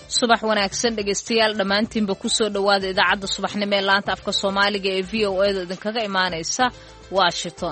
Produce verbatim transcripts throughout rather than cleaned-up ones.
subax wanaagsan dhegeystayaal dhammaantiinba ku soo dhowaada idaacadda subaxnimo ee laanta afka Soomaaliga ee V O A da idinkaga imaanaysa Washington.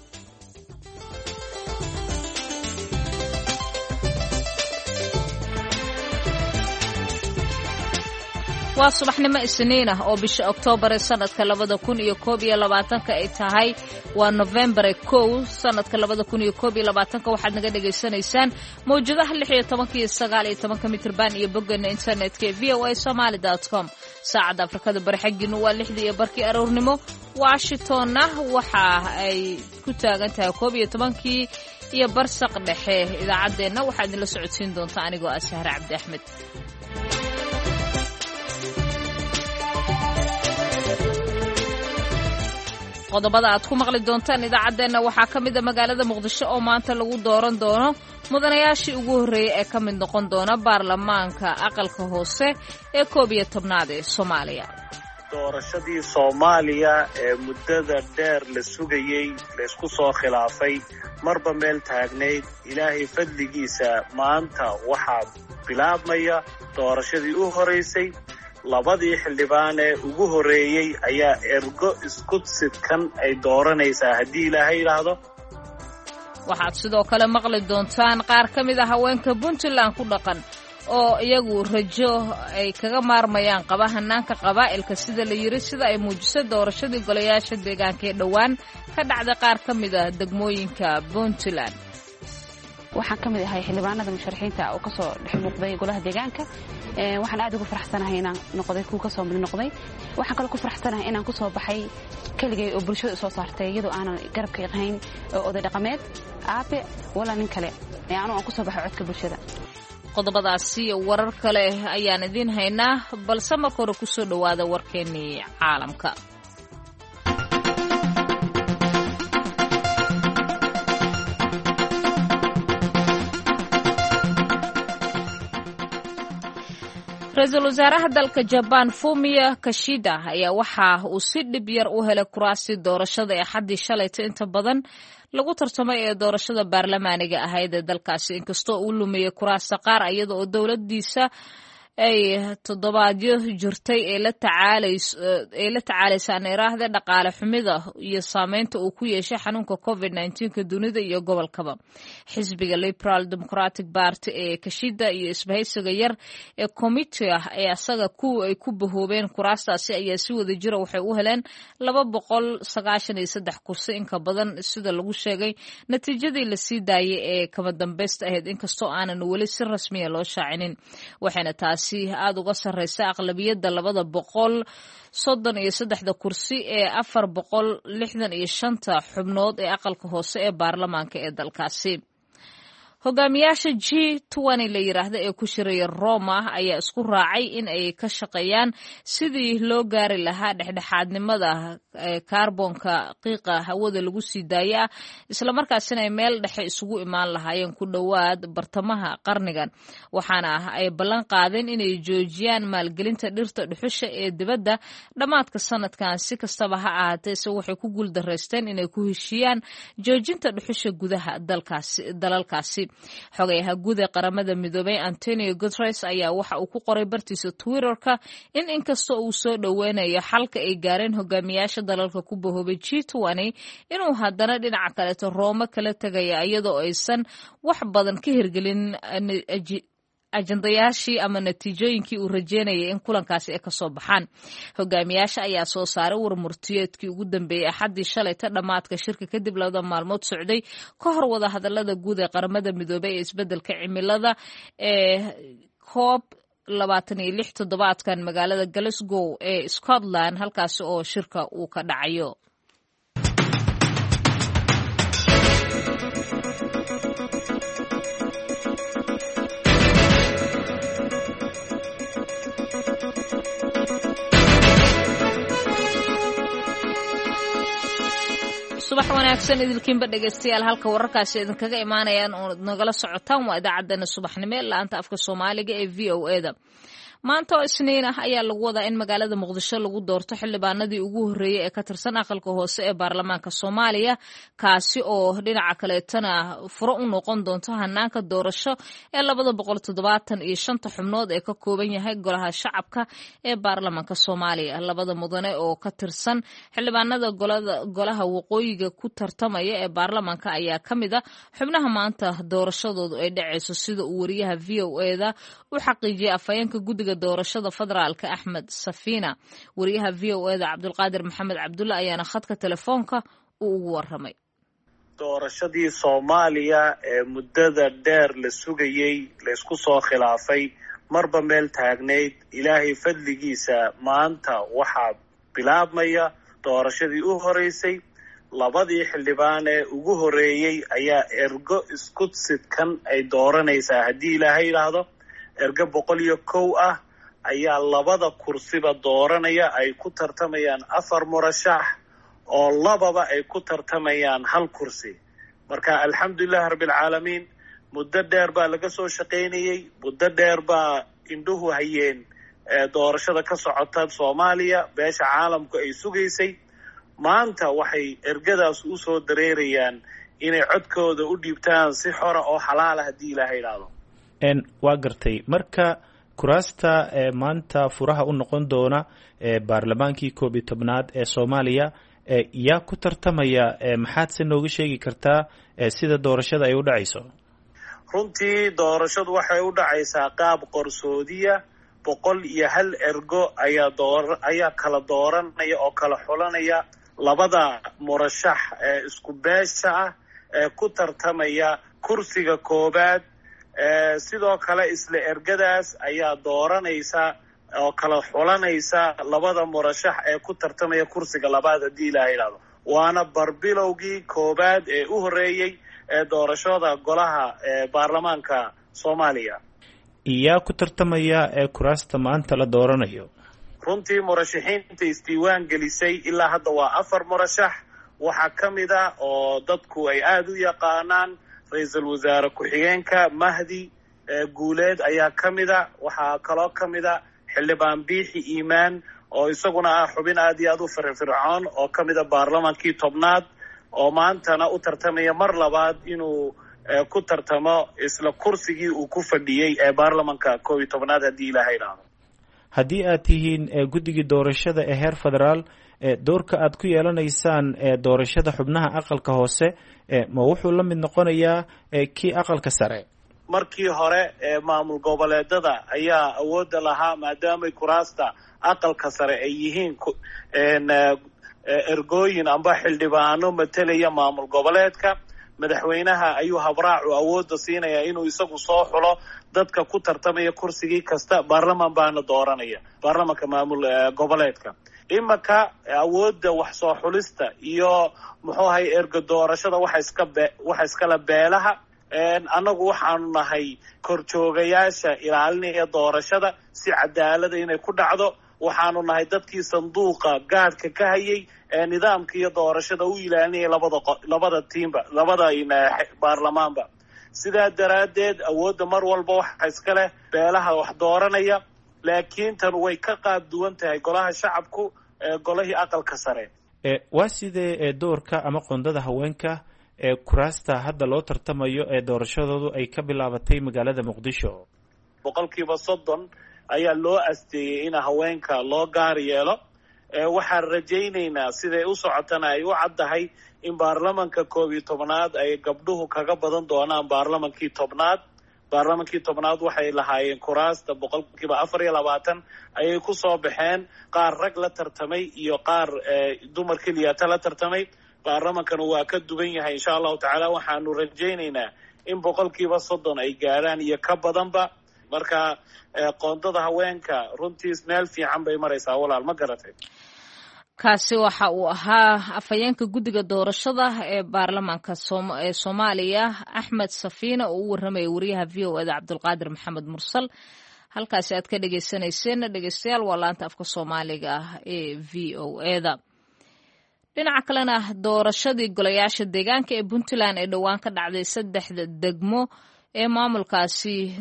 waa subaxnimo isniin ah oo bisha Oktoobar ee sanadka labada kun iyo koob iyo labaatanka ay tahay waa November kow sanadka labada kun iyo koob iyo labaatanka waxaad naga dhageysanaysaan mawjadaha lix iyo toban iyo sagaal iyo toban mitir baan iyo boggeena internetka v o a somali dot com saacada Afrikada bari xagginu waa lixda iyo barkii aroornimo Washingtonna waxa ay ku taagan tahay koob iyo toban iyo barsaq dhexe idaacadeena waxaa idinla socodsiin doonta anigoo ah Sahra Cabdi Axmed. qodobada aad ku maqli doontaan idaacadeena waxaa ka mid ah magaalada Muqdisho oo maanta lagu dooran doono mudanayaashii ugu horeeyay ee ka mid noqon doona baarlamaanka aqalka hoose ee koob iyo tobnaad ee Soomaaliya. doorashadii Soomaaliya ee muddada dheer la sugayay la isku soo khilaafay marba meel taagneyd ilaahay fadligiisa maanta waxaa bilaabmaya doorashadii u horeysay labadii xildhibaan ee ugu horeeyay ayaa ergo isku sidkan ay dooranaysaa haddii ilaahay yiraahdo. waxaad sidoo kale maqli doontaan qaar ka mid ah haweenka Puntland ku dhaqan oo iyagu rajo ay kaga maarmayaan qaba hanaanka qabaa'ilka sida la yiri sida ay muujisay doorashadii golayaasha deegaanka ee dhawaan ka dhacday qaar ka mid ah degmooyinka Puntland. waxaan ka mid ahay xildhibaanada musharaxiinta oo ka soo dhex muuqday golaha deegaanka ee waxaan aad ugu faraxsanahay inaan noqday kuwa ka soo mid noqday waxaan kale ku faraxsanahay inaan ku soo baxay kaligay oo bulshada soo saartay iyadoo aanan garabka iqayn oo oday dhaqameed aabe wala nin kale ee aan ku soo baxay codka bulshada. qodobadaasi warar kale ayaan idin haynaa balse marka hore ku soo dhawaada warkeennii caalamka. ra-iisul wasaaraha dalka Japan Fumio Kishida ayaa waxa uu si dhib yar u helay kuraasi doorashada ee xaddii shalayta inta badan lagu tartamay ee doorashada baarlamaaniga ahayd ee dalkaasi inkastoo uu lumiyay kuraasta qaar iyada oo dowladdiisa ay toddobaadyo jirtay ee la tacaalayso ee la tacaalaysan iraahda dhaqaale xumida iyo saameynta uu ku yeeshay xanuunka covid nineteen ka dunida iyo gobolkaba. xisbiga Liberal Democratic Party ee Kishida iyo isbahaysiga yar ee committee ah ee asaga ku ay ku bahoobeen kuraastaasi ayaa si wada jira waxay u heleen laba boqol sagaashan iyo saddex kursi in ka badan sida lagu sheegay natiijadii la sii daayay ee kama dambaysta ahayd inkastoo aanan weli si rasmi ah loo shaacinin. waxayna taas aad uga sarreysa aqlabiyadda labada boqol soddon iyo saddexda kursi ee afar boqol lixdan iyo shanta xubnood ee aqalka hoose ee baarlamaanka ee dalkaasi. hogaamiyaasha G twenty la yiraahdo ee ku shiraya Roma ayaa isku raacay in ay ka shaqeeyaan sidii loo gaari lahaa dhexdhexaadnimada kaarboonka qiiqa hawada lagu sii daaya isla markaasina ay meel dhexe isugu imaan lahaayeen ku dhowaad bartamaha qarnigan waxaana ay ballan qaadeen inay joojiyaan maalgelinta dhirta dhuxusha ee dibadda dhamaadka sanadkan si kastaba ha ahaatee se waxay ku guuldareysteen inay ku heshiiyaan joojinta dhuxusha gudaha dalkaasi dalalkaasi. xogayaha guud ee qaramada midoobay Antonio Guterres ayaa waxa uu ku qoray bartiisa Twitterka in inkastoo uu soo dhaweynayo xalka ay gaareen hogaamiyaasha dalalka ku bahoobay G twenty inuu haddana dhinaca kale Roma kala tagaya iyadoo aysan wax badan ka hirgelin ajandayaashii ama natiijooyinkii uu rajeynayay in kulankaasi ay ka soo baxaan. hogaamiyaasha ayaa soo saaray warmurtiyeedkii ugu dambeeyay axaddii shalayta dhamaadka shirka kadib labada maalmood socday ka hor wada hadallada guud ee qaramada midoobay ee isbeddelka cimilada ee COP labaatan iyo lix toddobaadkan magaalada Glasgow ee Scotland halkaasi oo shirka uu ka dhacayo. subax wanaagsan idilkiinba dhegeystayaal halka wararkaasi idinkaga imaanayaan oo nagala socotaan waa idaacadeena subaxnimo laanta afka Soomaaliga ee V O A da. maanta oo isniin ah ayaa lagu wadaa in magaalada muqdisho lagu doorto xildhibaanadii ugu horreeyey ee ka tirsan aqalka hoose ee baarlamaanka soomaaliya kaasi oo dhinaca kaleetana furo u noqon doonto hanaanka doorasho ee labada boqol toddobaatan iyo shanta xubnood ee ka kooban yahay golaha shacabka ee baarlamaanka soomaaliya labada mudane oo ka tirsan xildhibaanada golaha waqooyiga ku tartamaya ee baarlamaanka ayaa ka mid a xubnaha maanta doorashadoodu ay dhacayso sida uu wariyaha v o eda u xaqiijiyay afhayeenka guddiga doorashada federaalka axmed safiina wariyaha v o eda cabdulqaadir maxamed cabdulle ayaana khadka telefoonka uu ugu waramay. doorashadii soomaaliya ee muddada dheer la sugayey laysku soo khilaafay marba meel taagnayd ilaahay fadligiisa maanta waxaa bilaabmaya doorashadii u horeysay labadii xildhibaan ee ugu horeeyey ayaa ergo isku sidkan ay dooranaysaa haddii ilaahay yidhaahdo ergo boqol iyo kow ah ayaa labada kursiba dooranaya ay ku tartamayaan afar murashax oo lababa ay ku tartamayaan hal kursi marka alxamdulilahi rabbilcaalamiin muddo dheer baa laga soo shaqaynayey muddo dheer baa indhuhu hayeen doorashada ka socota soomaaliya beesha caalamku ay sugaysay maanta waxay ergadaas u soo dareerayaan inay codkooda u dhiibtaan si xora oo xalaala haddii ilaahay idhaahdo waa gartay marka kuraasta ee maanta furaha u noqon doona ee baarlamaankii koob iyo tobnaad ee soomaaliya yaa ku tartamaya maxaad se nooga sheegi kartaa sida doorashada ay u dhacayso? runtii doorashadu waxay u dhacaysaa qaab qarsoodiya boqol iyo hal ergo ayaa door ayaa kala dooranaya oo kala xulanaya labada murashax ee isku beesha ah ee ku tartamaya kursiga koobaad sidoo kale isla ergadaas ayaa dooranaysa oo kala xulanaysa labada murashax ee ku tartamaya kursiga labaad haddii ilaaha idhaahdo waana barbilowgii koobaad ee u horreeyey ee doorashada golaha ee baarlamaanka soomaaliya. iyaa ku tartamaya ee kuraasta maanta la dooranayo? runtii murashaxiinta isdiiwaan gelisay ilaa hadda waa afar murashax waxaa ka mid ah oo dadku ay aada u yaqaanaan ra-iisul wasaare ku-xigeenka mahdi guuleed ayaa ka mid a waxaa kaloo ka mid a xildhibaan biixi iimaan oo isaguna ah xubin aada iyo aada u firfircoon oo ka mid a baarlamaankii tobnaad oo maantana u tartamaya mar labaad inuu ku tartamo isla kursigii uu ku fadhiyey ee baarlamanka koob iyo tobnaad haddii ilaaha idhaahdo. haddii aad tihiin guddigii doorashada ee heer federaal doorka aad ku yeelanaysaan doorashada xubnaha aqalka hoose ma wuxuu la mid noqonayaa kii aqalka sare? markii hore maamul goboleedada ayaa awoodda lahaa maadaamay kuraasta aqalka sare ay yihiin ergooyin amba xildhibaano matelaya maamul goboleedka madaxweynaha ayuu habraacu awoodda siinayaa inuu isagu soo xulo dadka ku tartamaya kursigii kasta baarlaman baana dooranaya baarlamanka maamul goboleedka imanka awoodda wax soo xulista iyo muxuu ahay ergo doorashada waxa iska be waxa iskala beelaha annagu waxaanu nahay korjoogayaasha ilaalinaya doorashada si cadaalada inay ku dhacdo waxaanu nahay dadkii sanduuqa gaadhka ka hayay ee nidaamka iyo doorashada u ilaalinaya labada labada tiimba labada baarlamaanba sidaa daraaddeed awoodda mar walba waxa iska leh beelaha wax dooranaya laakiin tan way ka qaab duwan tahay golaha shacabku golahii aqalka sare. waa sidee doorka ama qondada haweenka ee kuraasta hadda loo tartamayo ee doorashadoodu ay ka bilaabatay magaalada muqdisho? boqolkiiba soddon ayaa loo asteeyey in haweenka loo gaar yeelo waxaan rajaynaynaa siday u socotana ay u caddahay in baarlamanka koob iyo tobnaad ay gabdhuhu kaga badan doonaan baarlamankii tobnaad baarlamankii tobnaad waxay lahaayeen kuraasta boqolkiiba afar iyo labaatan ayay ku soo baxeen qaar rag la tartamay iyo qaar dumar keliyata la tartamay baarlamankana waa ka duwan yahay insha allahu tacaala waxaanu rajaynaynaa in boqolkiiba soddon ay gaarhaan iyo ka badanba marka qoondada haweenka runtiis meel fiican bay maraysaa walaal ma garatay. kaasi waxa uu ahaa afhayeenka guddiga doorashada ee baarlamaanka ee soomaaliya axmed safiina oo u warramaya wariyaha v o eda cabdulqaadir maxamed mursal. halkaasi aad ka dhegeysaneyseen dhegeystayaal waa laanta afka soomaaliga ah ee v o eda. dhinaca kalena doorashadii golayaasha deegaanka ee puntland ee dhowaan ka dhacday saddexda degmo ee maamulkaasi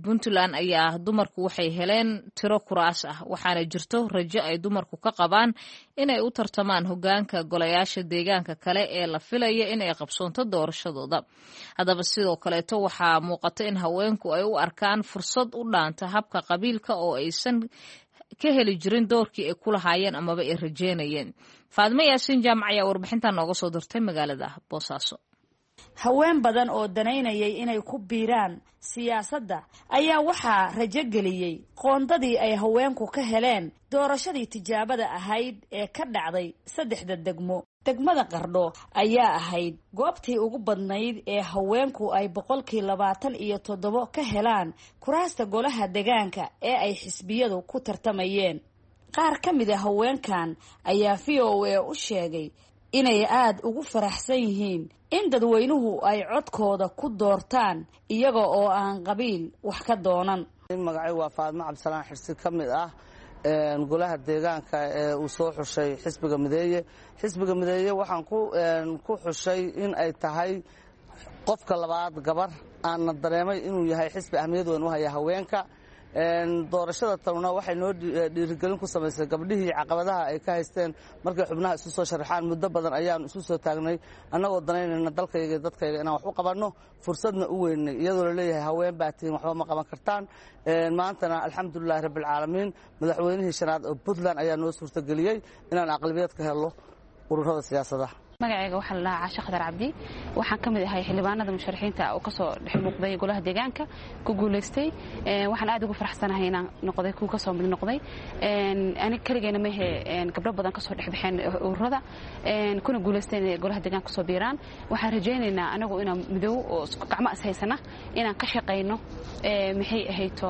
puntland ayaa dumarku waxay heleen tiro kuraas ah waxaana jirto rajo ay dumarku ka qabaan inay u tartamaan hogaanka golayaasha deegaanka kale ee la filaya inay qabsoonto doorashadooda haddaba sidoo kaleeto waxaa muuqata in haweenku ay u arkaan fursad u dhaanta habka qabiilka oo aysan ka heli jirin doorkii ay ku lahaayeen amaba ay rajeynayeen. Faadmo Yaasiin Jaamac ayaa warbixintan nooga soo dirtay magaalada Boosaaso. haween badan oo danaynayay inay ku biiraan siyaasadda ayaa waxaa rajo geliyey qoondadii ay haweenku ka heleen doorashadii tijaabada ahayd ee ka dhacday saddexda degmo. degmada Qardho ayaa ahayd goobtii ugu badnayd ee haweenku ay boqolkii labaatan iyo toddoba ka helaan kuraasta golaha deegaanka ee ay xisbiyadu ku tartamayeen. qaar ka mid ah haweenkan ayaa V O A u sheegay inay aad ugu faraxsan yihiin in dadweynuhu ay codkooda ku doortaan iyaga oo aan qabiil wax ka doonan. magacay waa Faadmo Cabdisalaan Xirsi ka mid ah een golaha deegaanka ee uu soo xushay xisbiga Mideeye. xisbiga Mideeye waxaan ku een ku xushay in ay tahay qofka labaad gabar aan dareemay inuu yahay xisbi ahmiyad weyn u haya haweenka. een doorashada taluna waxay noo dhiirigelin ku samaysay gabdhihii caqabadaha ay ka haysteen markay xubnaha isu soo sharaxaan muddo badan ayaan isu soo taagnay annagoo danaynayna dalkayga iyo dadkayga inaan wax u qabanno fursadna u weynay iyadoo la leeyahay haween baa tihiin waxba ma qaban kartaan. een maantana alxamdulillahi rabbil caalamiin madaxweynihii shanaad oo Puntland ayaa noo suurtageliyay inaan aqlabiyad ka helo ururada siyaasadda. magacayga waxaa la Caasha Khadar Cabdi waxaan ka mid ahay xildhibaanada musharaxiinta oo ka soo dhex muuqday golaha deegaanka ku guuleystay ee waxaan aad ugu faraxsanahay inaan noqday ku ka soo mid noqday een aniga kaligeena ma een gabdho badan ka soo dhex baxeen ururada een kuna guuleystay golaha deegaanka soo biiraan waxaan rajaynaynaa anagu inaan midow oo gacmo is haysana inaan ka shaqeyno ee maxay ahayto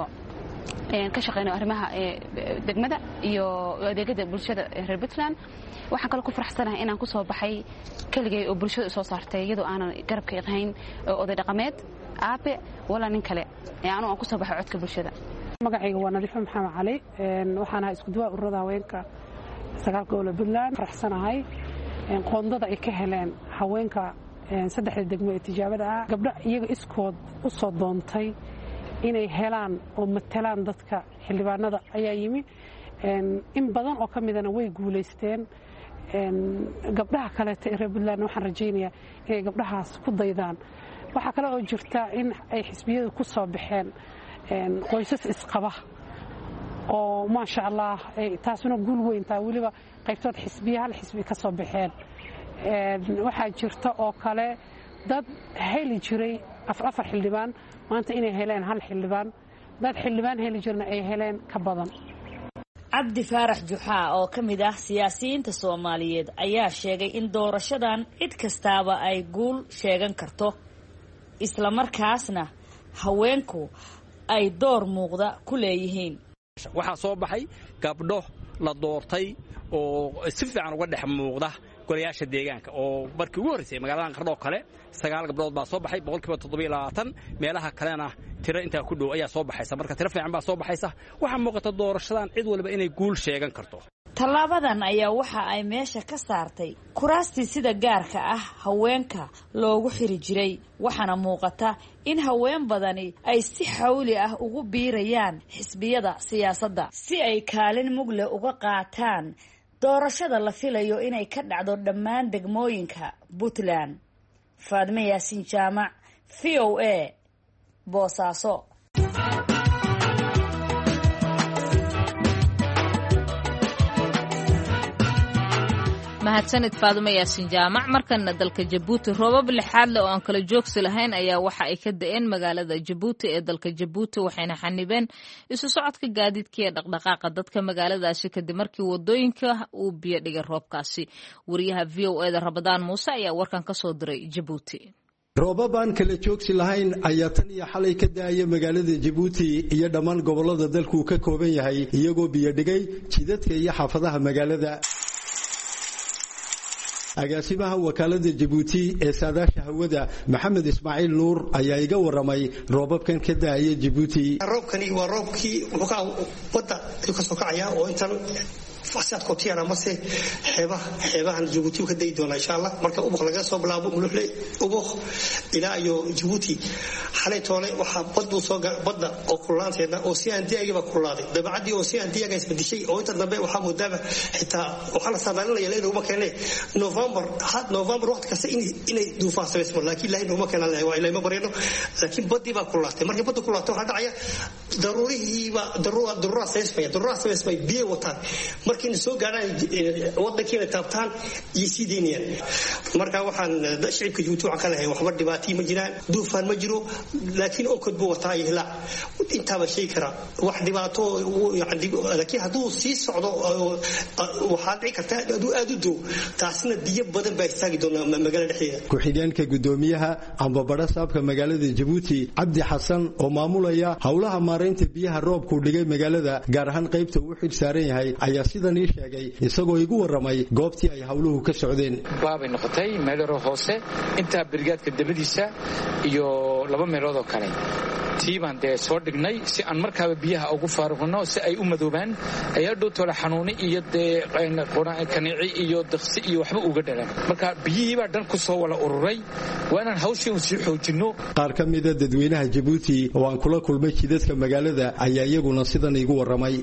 een ka shaqeyno arrimaha degmada iyo adeegyada bulshada reer Puntland. waxaan kale ku faraxsanahay inaan ku soo baxay kaligay oo bulshada soo saartay iyadoo aanan garabka yaqaan oday dhaqameed aabe wala nin kale yaani aan ku soo baxay codka bulshada. magacayga waa Nadiif Maxamed Cali een waxaan ahay isku duwa ururada haweenka sagaalka gobol Puntland. faraxsanahay in qoondada ay ka heleen haweenka een saddexda degmo ee tijaabada ah gabdho iyaga iskood u soo doontay inay helaan oo matalaan dadka xildhibaanada ayaa yimi een in badan oo kamidana way guuleysteen. een gabdhaha kale ee reer Puntland waxaan rajaynayaa inay gabdhahaas ku daydaan. waxa kale oo jirta in ay xisbiyadu ku soo baxeen een qoysas isqaba oo ma sha Allah ay taasuna guul weyn taa waliba qaybtood xisbiya hal xisbi ka soo baxeen. een waxa jirta oo kale dad heli jiray afar afar xildhibaan maanta inay heleen hal xildhibaan dad xildhibaan heli jirna ay heleen ka badan. Cabdi Faarax Juxaa oo ka mid ah siyaasiyiinta Soomaaliyeed ayaa sheegay in doorashadan cid kastaaba ay guul sheegan karto isla markaasna haweenku ay door muuqda ku leeyihiin. waxaa soo baxay gabdho la doortay oo si fiican uga dhex muuqda golayaasha deegaanka oo markii ugu horeysay magaalada Qardho kale sagaal gabdhood baa soo baxay boqolkiiba toddoba iyo labaatan meelaha kalena tiro inta ku dhow ayaa soo baxaysa marka tiro fiican baa soo baxaysa waxa muuqata doorashadan cid walba inay guul sheegan karto. Tallaabadan ayaa waxa ay meesha ka saartay kuraastii sida gaarka ah haweenka loogu xiri jiray waxaana muuqata in haween badani ay si xawli ah ugu biirayaan xisbiyada siyaasadda si ay kaalin mugle uga qaataan doorashada la filayo inay ka dhacdo dhammaan degmooyinka Puntland. Faadmo Yaasiin Jaamac V O A Boosaaso. mahadsanid Faadmo Yaasiin Jaamac. markana dalka Jabuuti roobab lixaad leh oo aan kala joogsi lahayn ayaa waxa ay ka da'een magaalada Jabuuti ee dalka Jabuuti waxayna xanibeen isu socodka gaadiidka ee dhaqdhaqaaqa dadka magaaladaasi kadib markii wadooyinka uu biyo dhigay roobkaasi. wariyaha V O A da Rabadaan Muuse ayaa warkan ka soo diray Jabuuti. roobab aan kala joogsi lahayn ayaa tan iyo xalay ka da'aya magaalada Jabuuti iyo dhammaan gobolada dalku ka kooban yahay iyagoo biyo dhigay jidadka iyo xaafadaha magaalada. agaasimaha wakaalada Jabuuti ee saadaasha hawada Maxamed Ismaaciil Nuur ayaa iga waramay roobabkan ka daaya Jabuuti. roobkani waa roobkii wuxuu ka wada ka soo kacaya oo intan fasaad kootiyana mase xeebaha xeebahan Djibouti ka day doona insha Allah marka ubuq laga soo bilaabo muluxle ubuq ilaa iyo Djibouti xalay toole waxa baddu soo badda oo kulaanteeda oo si aan diyaga kulaaday dabacadii oo si aan diyaga isbedeshay oo inta dambe waxa mudaba xitaa waxa la saadaalinaya leeyahay uma keenay November had November waqti kasta in inay duufaan sameysmo laakiin ilaahay uma keenay waa ilaahay ma bareeno laakiin badii baa kulaatay markii baddu kulaato waxa dhacaya daruurihi ba daruura daruura sameysmay daruura sameysmay biyo wataan markii soo gaaraan wadankeena taabtaan iyo sideeniyan marka waxaan shacabka Djibouti waxa kale waxba dhibaato ma jiraan duufaan ma jiro laakiin oo kodbo wataa ihla inta ba shay kara wax dhibaato laakiin haduu sii socdo waxa dhici karta aduu aad u doo taasina biyo badan baa istaagi doona magaalada dhexdeeda ku xigeenka gudoomiyaha amba bara saabka magaalada Djibouti Cabdi Xasan oo maamulaya hawlaha maareynta biyaha roobku dhigay magaalada gaar ahaan qaybta uu xil saaran yahay ayaa sidan ii sheegay isagoo igu waramay goobtii ay hawluhu ka socdeen waabay noqotay meelo hoose inta brigaadka dabadiisa iyo laba meelood oo kale tiibaan de soo dhignay si aan markaaba biyaha ugu faaruqno si ay u madoobaan ayaa dhowtoola xanuuni iyo de quraan kaniici iyo daqsi iyo waxba uga dhalaan marka biyihii baa dhan ku soo wala ururay waanaan hawshii u sii xoojino qaar ka mid ah dadweynaha Djibouti oo aan kula kulmay jidadka magaalada ayaa iyaguna sidan igu waramay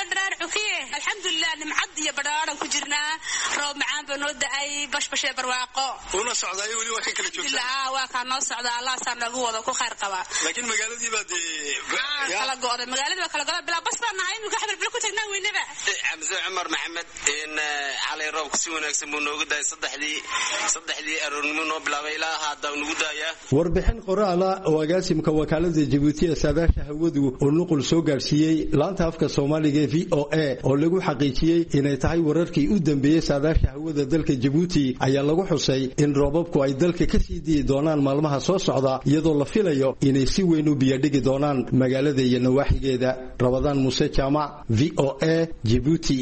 iyo badaaran ku jirnaa roob macaan baa noo da'ay bashbashe barwaaqo una socday wali waa kala joogtaa waa ka noo socda Allah saan nagu wada ku khayr qaba laakiin magaaladii baa de kala go'day magaaladii waa kala go'day bila bas baan nahay inuu xabal bil ku tagnaa weynaba Hamza Umar Maxamed in calay roob ku si wanaagsan buu noogu daay saddexdii saddexdii aroornimo noo bilaabay ilaa hadda nagu daaya warbixin qoraala oo agaasimka wakaalada Djibouti ee saadaasha hawadu oo nuqul soo gaarsiiyay laanta afka Soomaaliga V O A oo lagu xaqiijiyay inay tahay wararkii u dambeeyay saadaasha hawada dalka Djibouti ayaa lagu xusay in roobabku ay dalka ka sii dii doonaan maalmaha soo socda iyadoo la filayo inay si weyn u biyo dhigi doonaan magaalada iyo nawaaxigeeda Rabadaan Muuse Jaamac V O A Djibouti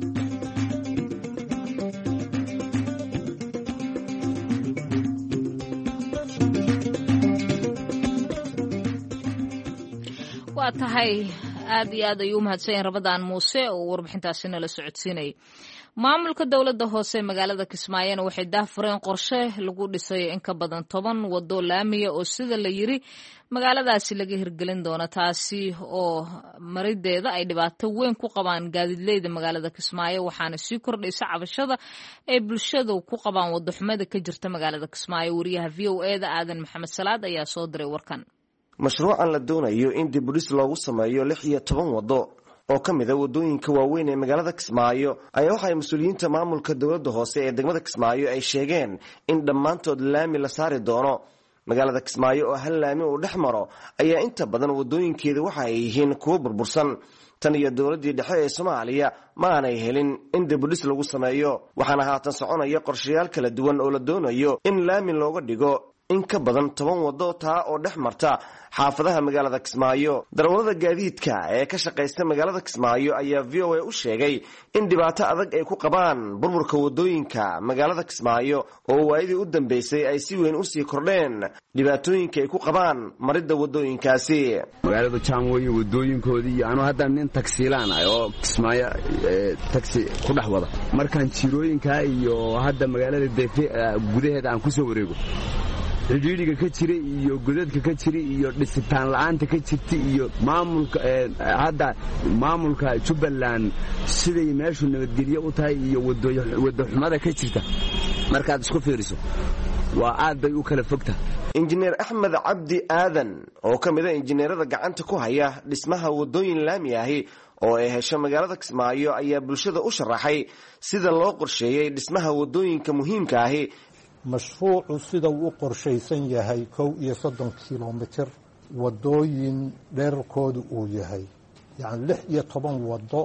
waa tahay aad iyo aad ayuu mahadsan Rabadaan Muuse oo warbixintaasi nala socodsiinay maamulka dawladda hoose magaalada Kismaayana waxay daafureen qorshe lagu dhisay in ka badan toban wado laamiya oo sida la yiri magaaladaasi laga hirgelin doono taasi oo marideeda ay dhibaato weyn ku qabaan gaadiidleyda magaalada Kismaayo waxaana sii kordhaysa cabashada ay bulshadu ku qabaan wado xumada ka jirta magaalada Kismaayo wariyaha V O A da Aadan Maxamed Salaad ayaa soo diray warkan mashruucan la doonayo in dib u dhis loogu sameeyo lix iyo toban wado oo ka mid ah wadooyinka waaweyn ee magaalada Kismaayo ayaa waxay mas'uuliyiinta maamulka dawladda hoose ee degmada Kismaayo ay sheegeen in dhammaantood laami la saari doono magaalada Kismaayo oo hal laami uu dhex maro ayaa inta badan wadooyinkeeda waxa ay yihiin kuwo burbursan tan iyo dawladdii dhexe ee Soomaaliya ma aanay helin in dib u dhis lagu sameeyo waxaana haatan soconaya qorshayaal kala duwan oo la doonayo in laami looga dhigo in ka badan toban wado taa oo dhex marta xaafadaha magaalada Kismaayo darawalada gaadiidka ee ka shaqeysta magaalada Kismaayo ayaa V O A u sheegay in dhibaato adag ay ku qabaan burburka wadooyinka magaalada Kismaayo oo waayadii u dambeysay ay si weyn u sii kordheen dhibaatooyinka ay ku qabaan maridda wadooyinkaasi magaalada Jaamooyin wadooyinkoodii aanu hadda nin taksiilaan ah oo Kismaayo taksi ku dhex wada markaan jirooyinka iyo hadda magaalada Deefe gudaheeda aan ku soo wareego cidhiidhiga ka jira iyo godadka ka jira iyo dhisitaan la'aanta ka jirta iyo maamulka hadda maamulka Jubbaland siday meeshu nabadgelyo u tahay iyo wado xumada ka jirta markaad isku fiiriso waa aad bay u kala fogta injineer Axmed Cabdi Aadan oo ka mid ah injineerada gacanta ku haya dhismaha wadooyin laami ahi oo ay hesho magaalada Kismaayo ayaa bulshada u sharaxay sida loo qorsheeyay dhismaha wadooyinka muhiimka ahi mashruucu sida uu qorshaysan yahay kow iyo soddon kilomitir wadooyin dhererkoodu uu yahay yacni lix iyo toban wado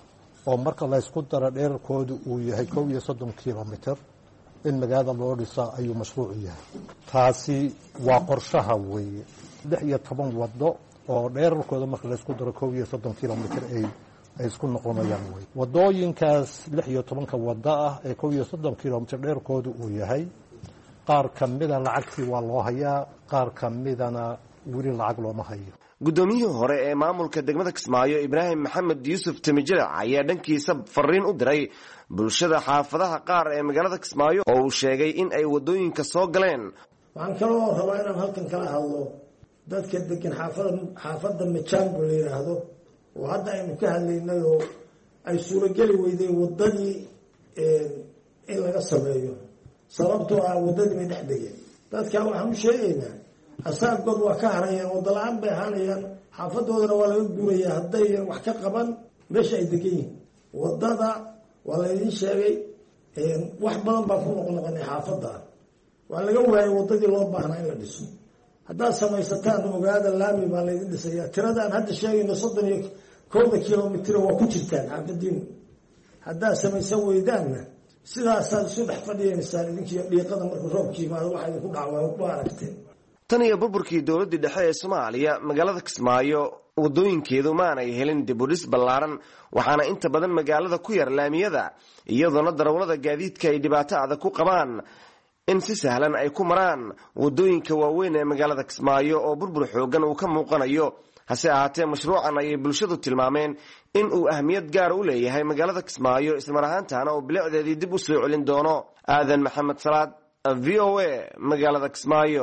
oo marka la isku daro dhererkoodu uu yahay kow iyo soddon kilomitir in magaalada loo dhisa ayuu mashruucu yahay taasi waa qorshaha weeye lix iyo toban wado oo dhererkooda marka la isku daro kow iyo soddon kilomitir ay ay isku noqonayaan wey wadooyinkaas lix iyo tobanka wado ah ee kow iyo soddon kilomitir dhererkoodu uu yahay qaar ka mida lacagtii waa loo hayaa qaar ka midana weli lacag looma hayo guddoomiyihii hore ee maamulka degmada Kismaayo Ibraahim Maxamed Yuusuf Timijira ayaa dhankiisa fariin u diray bulshada xaafadaha qaar ee magaalada Kismaayo oo uu sheegay in ay wadooyinka soo galeen. waxaan kaloo rabaa inaan halkan kala hadlo dadka degan xaafada xaafada Majango la yiraahdo oo hadda aynu ka hadlaynay oo ay suurageli weyday wadadii in laga sameeyo sababtoo ah wadadii ma dhex degeen dadka waxaan u sheegaynaa asaabkood waa ka harayaan wada la-aan bay ahaanayaan xaafadoodana waa laga guurayaa hadday wax ka qaban meesha ay degan yihiin wadada waa laydin sheegay wax badan baan ku noqnoqonay xaafada waa laga waayay wadadii loo baahnaa in la dhiso haddaad samaysataan ogaada laami baa laydin dhisayaa tiradaan hadda sheegayno soddon iyo kooda kilomitr waa ku jirtaan xaafadiinu haddaad samaysan weydaanna sidaasaad isu dhex fadhiyeysaan idinkiiyo dhiiqada marka roobka yimaado waxa idinku dhacwaa ku aragteen. tan iyo burburkii dowladii dhexe ee Soomaaliya magaalada Kismaayo wadooyinkeedu maanay helin dib u dhis ballaaran waxaana inta badan magaalada ku yar laamiyada iyadoona darawalada gaadiidka ay dhibaato adag ku qabaan in si sahlan ay ku maraan wadooyinka waaweyn ee magaalada Kismaayo oo burbur xoogan uu ka muuqanayo. hase ahaatee mashruucan ayay bulshadu tilmaameen in uu ahmiyad gaar u leeyahay magaalada Kismaayo isla mar ahaantaana oo bilicdeedii dib u soo celin doono. aadan maxamed salaad v o a magaalada Kismaayo.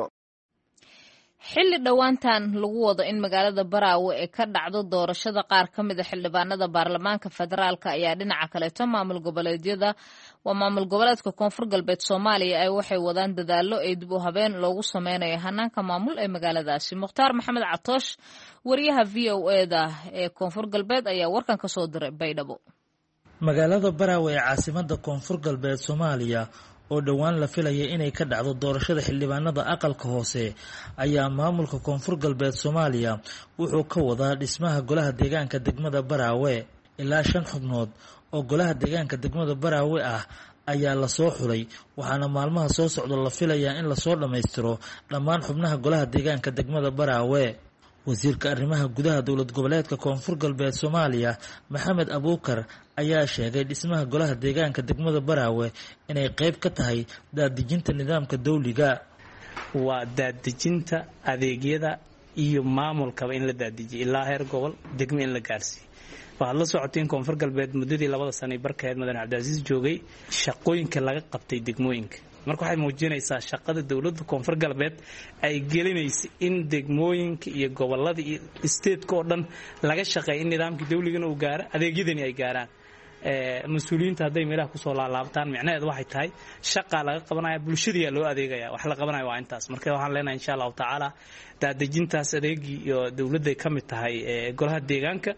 xilli dhowaantan lagu wado in magaalada Baraawe ee ka dhacdo doorashada qaar ka mid ah xildhibaanada baarlamaanka federaalka ayaa dhinaca kaleeto maamul goboleedyada waa maamul goboleedka Koonfur Galbeed Soomaaliya ay waxay wadaan dadaallo ay dib u habeen loogu sameynayo hanaanka maamul ee magaaladaasi. Mukhtaar Maxamed Catoosh wariyaha V O A da ee Koonfur Galbeed ayaa warkan ka soo diray Baydhabo. magaalada Baraawe ee caasimada Koonfur Galbeed Soomaaliya oo dhawaan la filayay inay ka dhacdo doorashada xildhibaanada aqalka hoose ayaa maamulka Koonfur Galbeed Soomaaliya wuxuu ka wadaa dhismaha golaha deegaanka degmada Baraawe. ilaa shan xubnood oo golaha deegaanka degmada Baraawe ah ayaa la soo xulay waxaana maalmaha soo socda la filayaa in la soo dhameystiro dhammaan xubnaha golaha deegaanka degmada Baraawe. wasiirka arrimaha gudaha dowlad goboleedka Koonfur Galbeed Soomaaliya Maxamed Abuukar ayaa sheegay dhismaha golaha deegaanka degmada Baraawe inay qayb ka tahay daadejinta nidaamka dawliga. waa daadejinta adeegyada iyo maamulkaba in la daadijiyo ilaa heer gobol degmo in la gaarsiiyo. waxaad la socotiin Koonfur Galbeed muddadii labada sano ee barkeed Madaxweyne Cabdicasiis joogay shaqooyinka laga qabtay degmooyinka marka waxay muujinaysaa shaqada dawladda Koonfur Galbeed ay gelinayso in degmooyinka iyo gobolada iyo state-ka oo dhan laga shaqeeyo in nidaamka dawliga uu gaaro adeegyadani ay gaaraan. ee mas'uuliyiinta haday meelaha ku soo laalaabtaan micnaheedu waxay tahay shaqa laga qabanayo bulshada loo adeegaya wax la qabanayo waa intaas. marka waxaan leenahay insha Allah taala daadejintaas adeegi iyo dawladda ay ka mid tahay ee golaha deegaanka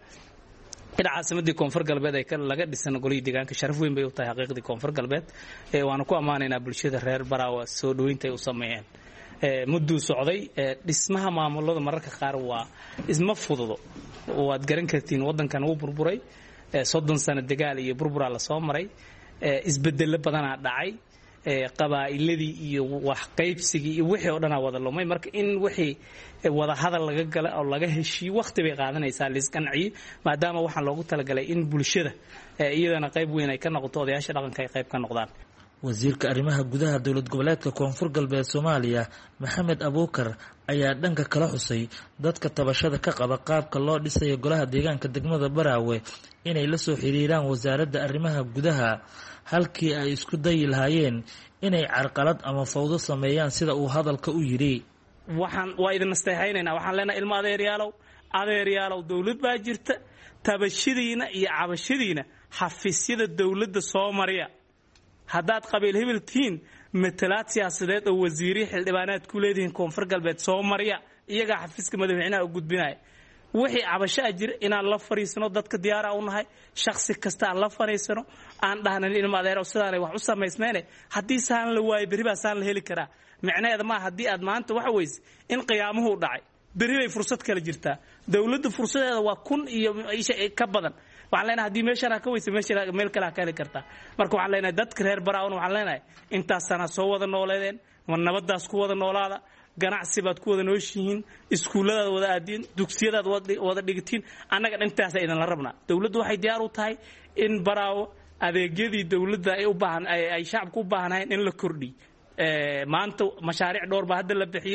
ila caasimadii Koonfur Galbeed ay laga dhisan golay deegaanka sharaf weyn bay u tahay xaqiiqdii Koonfur Galbeed ee waana ku amaanaynaa bulshada reer Baraawe soo dhaweynta ay u sameeyeen. ee muddo socday dhismaha maamulada mararka qaar waa isma fududo waad garan kartiin wadankan uu burburay soddon sano dagaal iyo burbura la soo maray isbedel badan dhacay qabaa'iladii iyo wax qaybsigii iyo wixii oo dhan wada lumay marka in wixii wada hadal laga gala oo laga heshiyo waqti bay qaadanaysaa lisqanciyo maadaama waxaan loogu talagalay in bulshada iyadana qayb weyn ay ka noqoto odayaasha dhaqanka ay qayb ka noqdaan. wasiirka arrimaha gudaha dowlad goboleedka Koonfur Galbeed Soomaaliya Maxamed Abuukar ayaa dhanka kala xusay dadka tabashada ka qaba qaabka loo dhisayo golaha deegaanka degmada Baraawe inay la soo xiriiraan wasaaradda arrimaha gudaha halkii ay isku dayi lahaayeen inay carqalad ama fawdo sameeyaan sida uu hadalka u yiri. waxaan waa idin nasteexaynayna waxaan leenahay ilmo adeeryaalow adeeryaalow dawlad baa jirta tabashadiina iyo cabashadiina xafiisyada dawladda Soomaaliya haddaad qabiil hebeltiin matalaad siyaasadeed oo wasiiri xildhibaanaad ku leedihiin Koonfur Galbeed Soomaaliya iyaga xafiiska madaxweynaha u gudbinay wixii cabasho ajir inaan la fariisano dadka diyaar ah u nahay shakhsi kasta aan la fariisano aan dhahnan in maadeero sidaan ay wax u sameysmeene haddii saan la waayay bari baa saan la heli karaa micnaheedu ma haddii aad maanta waxa weys in qiyaamuhu dhacay bari bay fursad kala jirtaa dawladda fursadeeda waa kun iyo ka badan waxaan leenahay haddii meeshaan ka weysa meesha meel kale ka heli kartaa marka waxaan leenahay dadka reer Baraawe waxaan leenahay intaas sana soo wada nooleedeen wan nabadaas ku wada noolaada ganacsi baad ku wada nooshihiin iskuulada wada aadin dugsiyada wada dhigtiin annaga dhantaas ay idin la rabnaa dawladdu waxay diyaar u tahay in Baraawe adeegyadii dawladda ay u baahan ay shacabku u baahanayeen in la kordhiyo ee maanta mashaariic dhowr ba hadda la bixiyay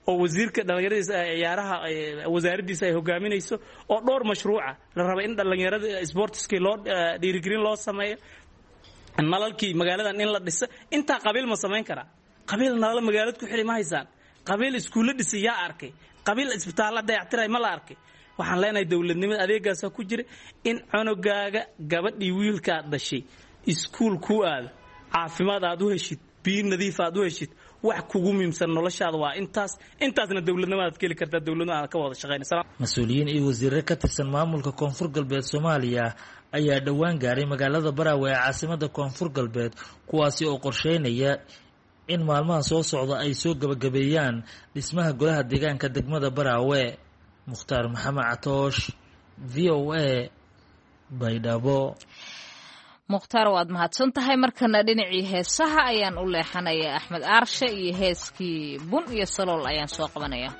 oo wasiirka dhalinyaradiisa ciyaaraha wasaaraddiisa ay hogaaminayso oo dhowr mashruuca la rabo in dhalinyarada sportskii loo dhiirigelin loo sameeyo nalalkii magaaladan in la dhiso intaa qabiil ma samayn karaa qabiil nalal magaalad ku xidhi ma haysaan qabiil iskuulla dhisi yaa arkay qabiil isbitaalla dayactiray ma la arkay waxaan leenahay dowladnimada adeegaasa ku jira in cunugaaga gabadhii wiilkaad dhashay iskuul ku aado caafimaad aad u heshid biyo nadiif aad u heshid wax kugu muhiimsan noloshaada waa intaas intaasna dowladnimadaad keli kartaa dowladnimada ka wada shaqeynaysa mas-uuliyiin iyo wasiirro ka tirsan maamulka koonfur galbeed Soomaaliya ayaa dhawaan gaaray magaalada Baraawe ee caasimadda koonfur galbeed kuwaasi oo qorsheynaya in maalmaha soo socda ay soo gabagabeeyaan dhismaha golaha deegaanka degmada Baraawe Mukhtaar Maxamed Catoosh V O A Baydhabo mukhtaar waad mahadsan tahay markana dhinacii heesaha ayaan u leexanayaa Axmed Aarshe iyo heeskii bun iyo salool ayaan soo qabanayaa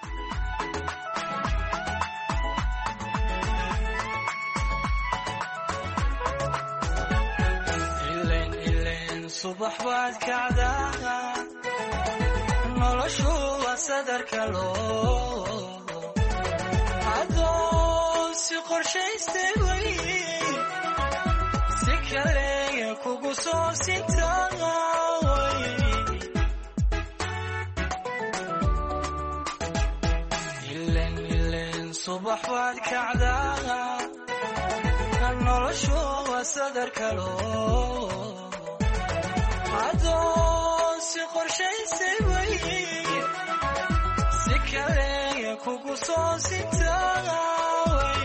ileen ileen subax baad kacdaa noloshu waa sadarka loo adoon si qorshaystay way kaleya kugu soo sintaaway ileen ileen subax baad kacdaa noloshu waa sadarka loo adoon si qorshaysay way si kaleya kugu soo sintaaway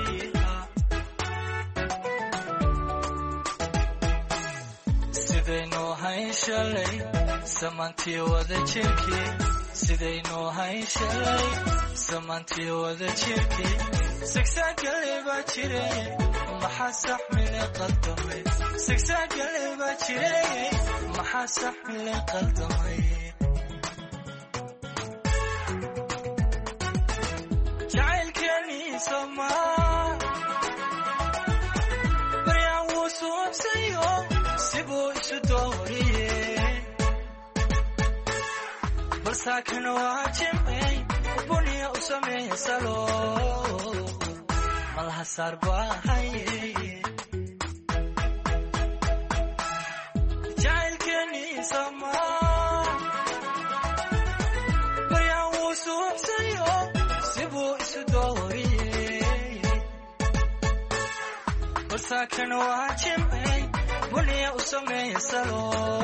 sidaynu hayn shalay samantii wada jirkii sidaynu hayn shalay samantii wada jirkii sigsaagale baa jiray maxaa saxmile qaldamay sigsaagale baa jiray maxaa saxmile qaldamay jacaylkeenii somaa baryaan wuu suubsayo sibuu isu dooriyey balsaakan waa jimcay buniya u sameeya salo malaha saar baa haye jacaylkeenii somaa baryaan wuu suubsayo sibuu isu dooriyey balsaakan waa jimcay buniya u sameeya salo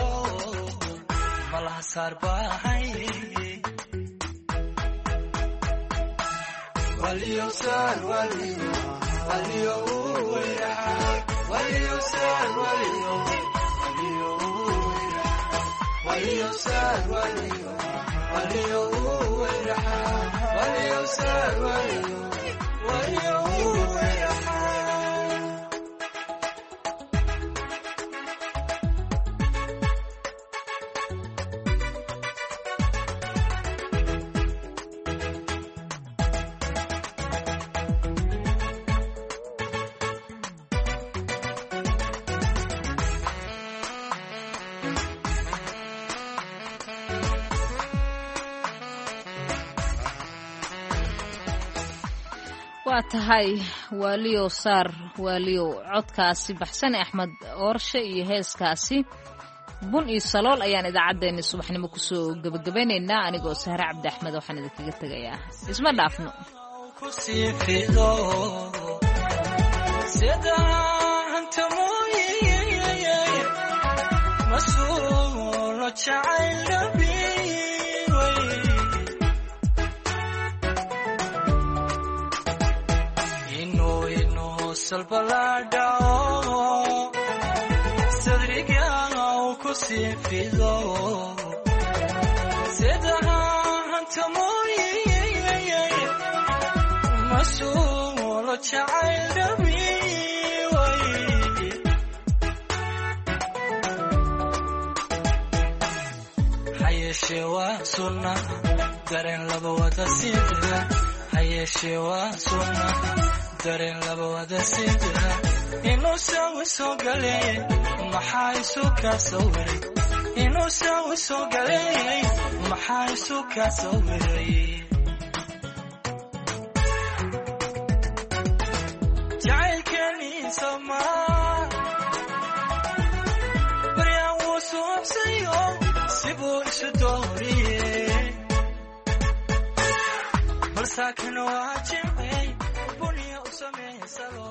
malaha saar baa haye waliyo saar waliyo waliyo wayraha waliyo saar waliyo waliyo wayraha waliyo saar waliyo waliyo wayraha waliyo saar waliyo waliyo wayraha waa tahay waaliyo saar waaliyo codkaasi baxsan Axmed Aarshe iyo heeskaasi bun iyo salool ayaan idaacadeena subaxnimo ku soo gabagabeynaynaa anigoo Sahra Cabdi Axmed waxaan idinkaga tagayaa isma dhaafno ku sii fido sida anta mooyee masuulo jacayl salbalada sadriga ku sii fido sida anta mooyee masuulo jacayl hayeeshee waa sunna dareen laba wada sida hayeeshee waa sunna dareen laba wada sida inuu sawi soo galay maxaa isu ka sawiray inuu sawi soo galay maxaa isu ka sawiray jacaylkani samaa baryaan wuu suubsayo sibuu isu dooriye balsaakana waa jimcay buniya u sameysalo.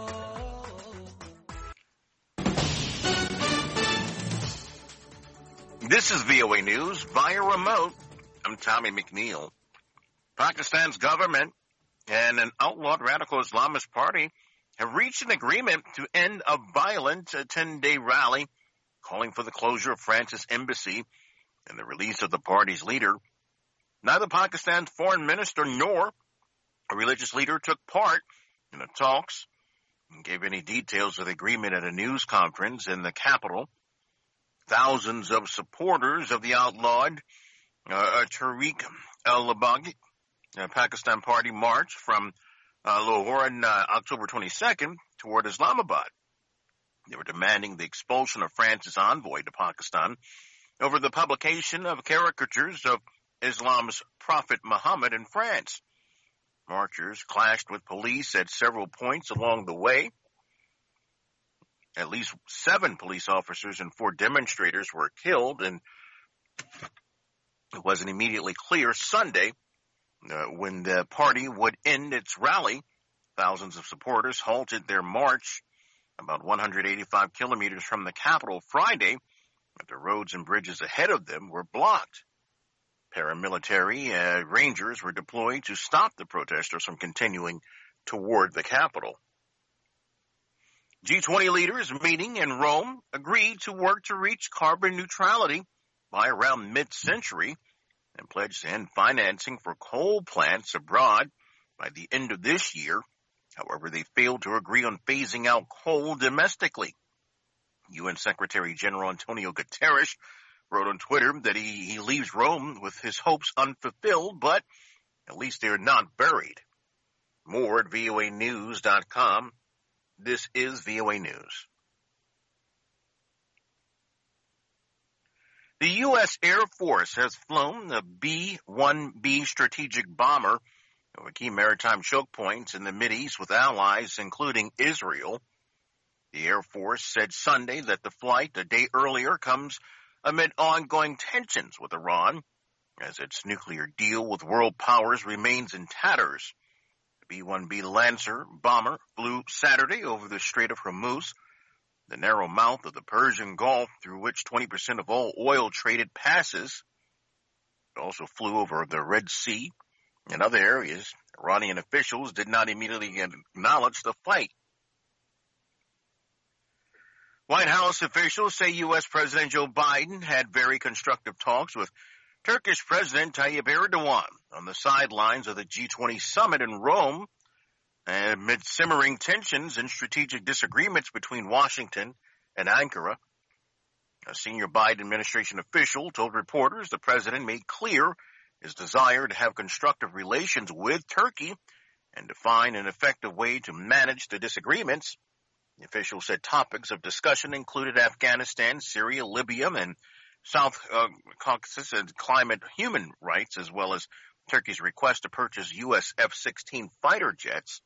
This is V O A News via remote. I'm Tommy McNeil. Pakistan's government and an outlawed radical Islamist party have reached an agreement to end a violent ten-day rally calling for the closure of France's embassy and the release of the party's leader. Neither Pakistan's foreign minister nor a religious leader took part in the talks and gave any details of the agreement at a news conference in the capital. Thousands of supporters of the outlawed uh, Tariq al-Labaghi uh, Pakistan Party marched from uh, Lahore on uh, October twenty-second toward Islamabad. They were demanding the expulsion of France's envoy to Pakistan over the publication of caricatures of Islam's Prophet Muhammad in France. Marchers clashed with police at several points along the way. At least seven police officers and four demonstrators were killed, and it wasn't immediately clear Sunday uh, when the party would end its rally. Thousands of supporters halted their march about one hundred eighty-five kilometers from the capital Friday after roads and bridges ahead of them were blocked. Paramilitary uh, rangers were deployed to stop the protesters from continuing toward the capital. G twenty leaders meeting in Rome agreed to work to reach carbon neutrality by around mid-century and pledged to end financing for coal plants abroad by the end of this year. However, they failed to agree on phasing out coal domestically. U N Secretary General Antonio Guterres wrote on Twitter that he, he leaves Rome with his hopes unfulfilled, but at least they're not buried. More at V O A news dot com. This is V O A News. The U S Air Force has flown the B one B strategic bomber over key maritime choke points in the Mideast with allies, including Israel. The Air Force said Sunday that the flight a day earlier comes amid ongoing tensions with Iran, as its nuclear deal with world powers remains in tatters. The B one B Lancer bomber flew Saturday over the Strait of Hormuz, the narrow mouth of the Persian Gulf through which twenty percent of all oil traded passes. It also flew over the Red Sea and other areas. Iranian officials did not immediately acknowledge the flight. White House officials say U S President Joe Biden had very constructive talks with Turkish President Tayyip Erdogan on the sidelines of the G twenty summit in Rome, amid simmering tensions and strategic disagreements between Washington and Ankara. A senior Biden administration official told reporters the president made clear his desire to have constructive relations with Turkey and to find an effective way to manage the disagreements. The official said topics of discussion included Afghanistan, Syria, Libya, and South uh, Caucasus and climate human rights, as well as Turkey's request to purchase U S F sixteen fighter jets.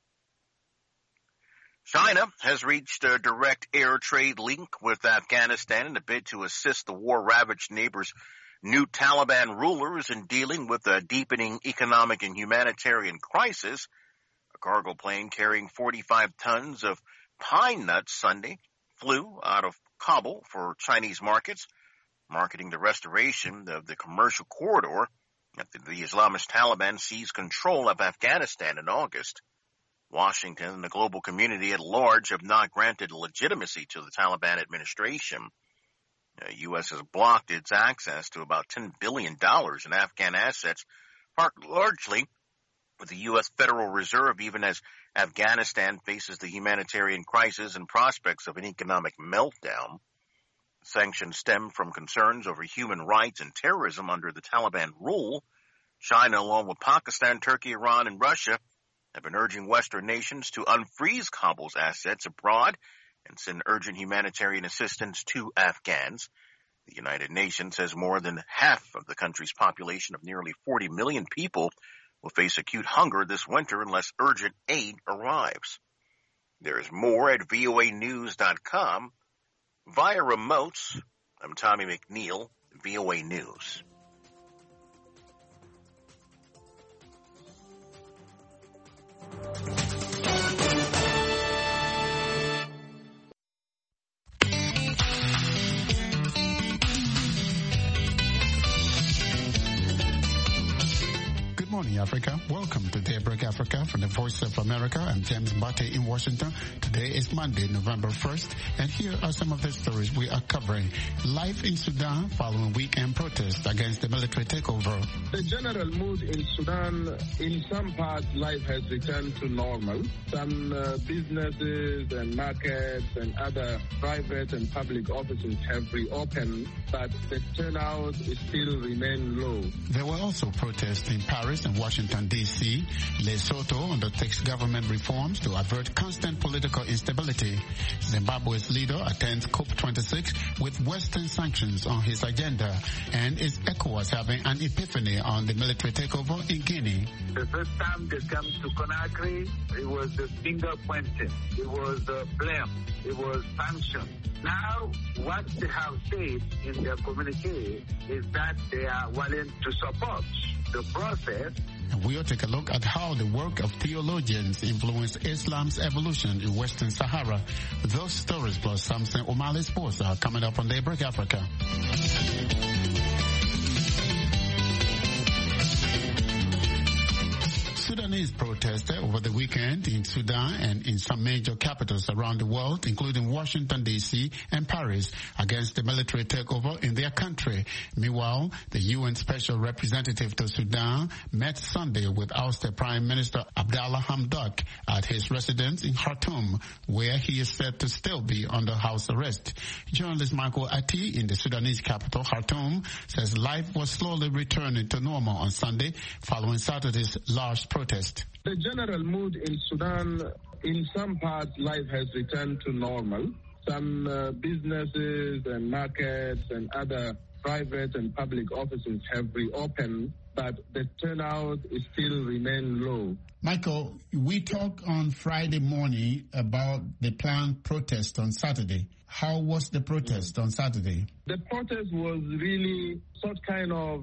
China has reached a direct air trade link with Afghanistan in a bid to assist the war-ravaged neighbor's new Taliban rulers in dealing with a deepening economic and humanitarian crisis. A cargo plane carrying forty-five tons of pine nuts Sunday flew out of Kabul for Chinese markets, marketing the restoration of the commercial corridor after the Islamist Taliban seized control of Afghanistan in August. Washington and the global community at large have not granted legitimacy to the Taliban administration. The U S has blocked its access to about ten billion dollars in Afghan assets, largely with the U S Federal Reserve, even as Afghanistan faces the humanitarian crisis and prospects of an economic meltdown. Sanctions stem from concerns over human rights and terrorism under the Taliban rule. China, along with Pakistan, Turkey, Iran, and Russia, have been urging Western nations to unfreeze Kabul's assets abroad and send urgent humanitarian assistance to Afghans. The United Nations says more than half of the country's population of nearly forty million people will face acute hunger this winter unless urgent aid arrives. There is more at V O A news dot com. Via remotes, I'm Tommy McNeil, V O A News. Good morning, Africa. Welcome to Daybreak Africa from the Voice of America. I'm James Mbate in Washington. Today is Monday, November first, and here are some of the stories we are covering. Life in Sudan following weekend protests against the military takeover. The general mood in Sudan, in some parts, life has returned to normal. Some uh, businesses and markets and other private and public offices have reopened, but the turnout still remains low. There were also protests in Paris and Washington, D C Lesotho undertakes government reforms to avert constant political instability. Zimbabwe's leader attends COP twenty-six with Western sanctions on his agenda. And is ECOWAS having an epiphany on the military takeover in Guinea? The first time they came to Conakry, it was the finger pointing. It was the blame. It was sanction. Now, what they have said in their communique is that they are willing to support the process. And we'll take a look at how the work of theologians influenced Islam's evolution in Western Sahara. Those stories plus Samson O'Malley Sports are coming up on Daybreak Africa. Sudanese protested over the weekend in Sudan and in some major capitals around the world, including Washington, D C and Paris, against the military takeover in their country. Meanwhile, the U N Special Representative to Sudan met Sunday with ousted Prime Minister Abdallah Hamdok at his residence in Khartoum, where he is said to still be under house arrest. Journalist Michael Ati in the Sudanese capital, Khartoum, says life was slowly returning to normal on Sunday following Saturday's large protest. The general mood in Sudan, in some parts, life has returned to normal. Some uh, businesses and markets and other private and public offices have reopened, but the turnout is still remain low. Michael, we talked on Friday morning about the planned protest on Saturday. How was the protest on Saturday? The protest was really sort kind of,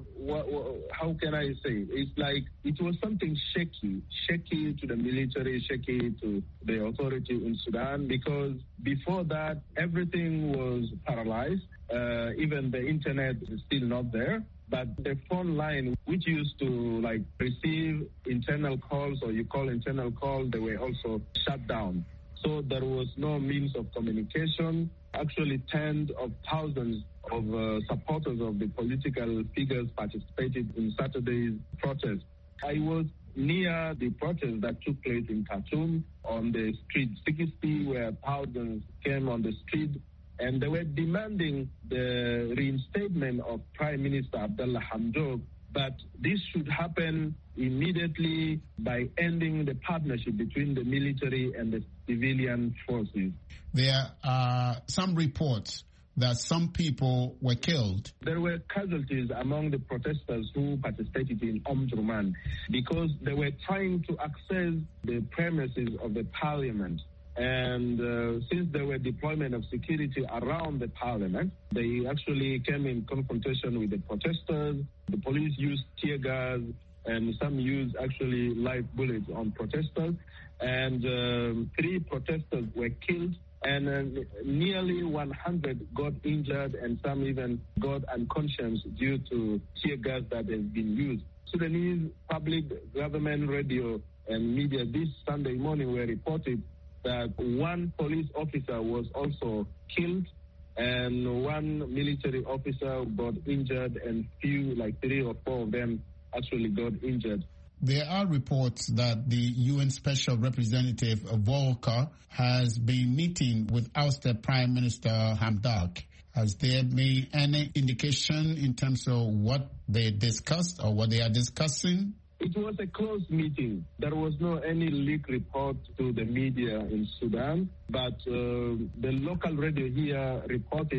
how can I say? It's like it was something shaky, shaky to the military, shaky to the authority in Sudan, because before that, everything was paralyzed. Uh, even the internet is still not there. But the phone line, which used to like receive internal calls or you call internal call, they were also shut down. So there was no means of communication. Actually, tens of thousands of uh, supporters of the political figures participated in Saturday's protest. I was near the protest that took place in Khartoum on the street sixty, where thousands came on the street, and they were demanding the reinstatement of Prime Minister Abdallah Hamdok. But this should happen immediately by ending the partnership between the military and the civilian forces. There are some reports that some people were killed. There were casualties among the protesters who participated in Omdurman because they were trying to access the premises of the parliament. And uh, since there were deployment of security around the parliament, they actually came in confrontation with the protesters. The police used tear gas, and some used actually live bullets on protesters. And um, three protesters were killed, and uh, nearly one hundred got injured, and some even got unconscious due to tear gas that has been used. Sudanese public government radio and media this Sunday morning were reported that one police officer was also killed and one military officer got injured, and few, like three or four of them, actually got injured. There are reports that the U N Special Representative Volker has been meeting with ousted Prime Minister Hamdok. Has there been any indication in terms of what they discussed or what they are discussing? It was a closed meeting. There was no any leak report to the media in Sudan, but uh, the local radio here reported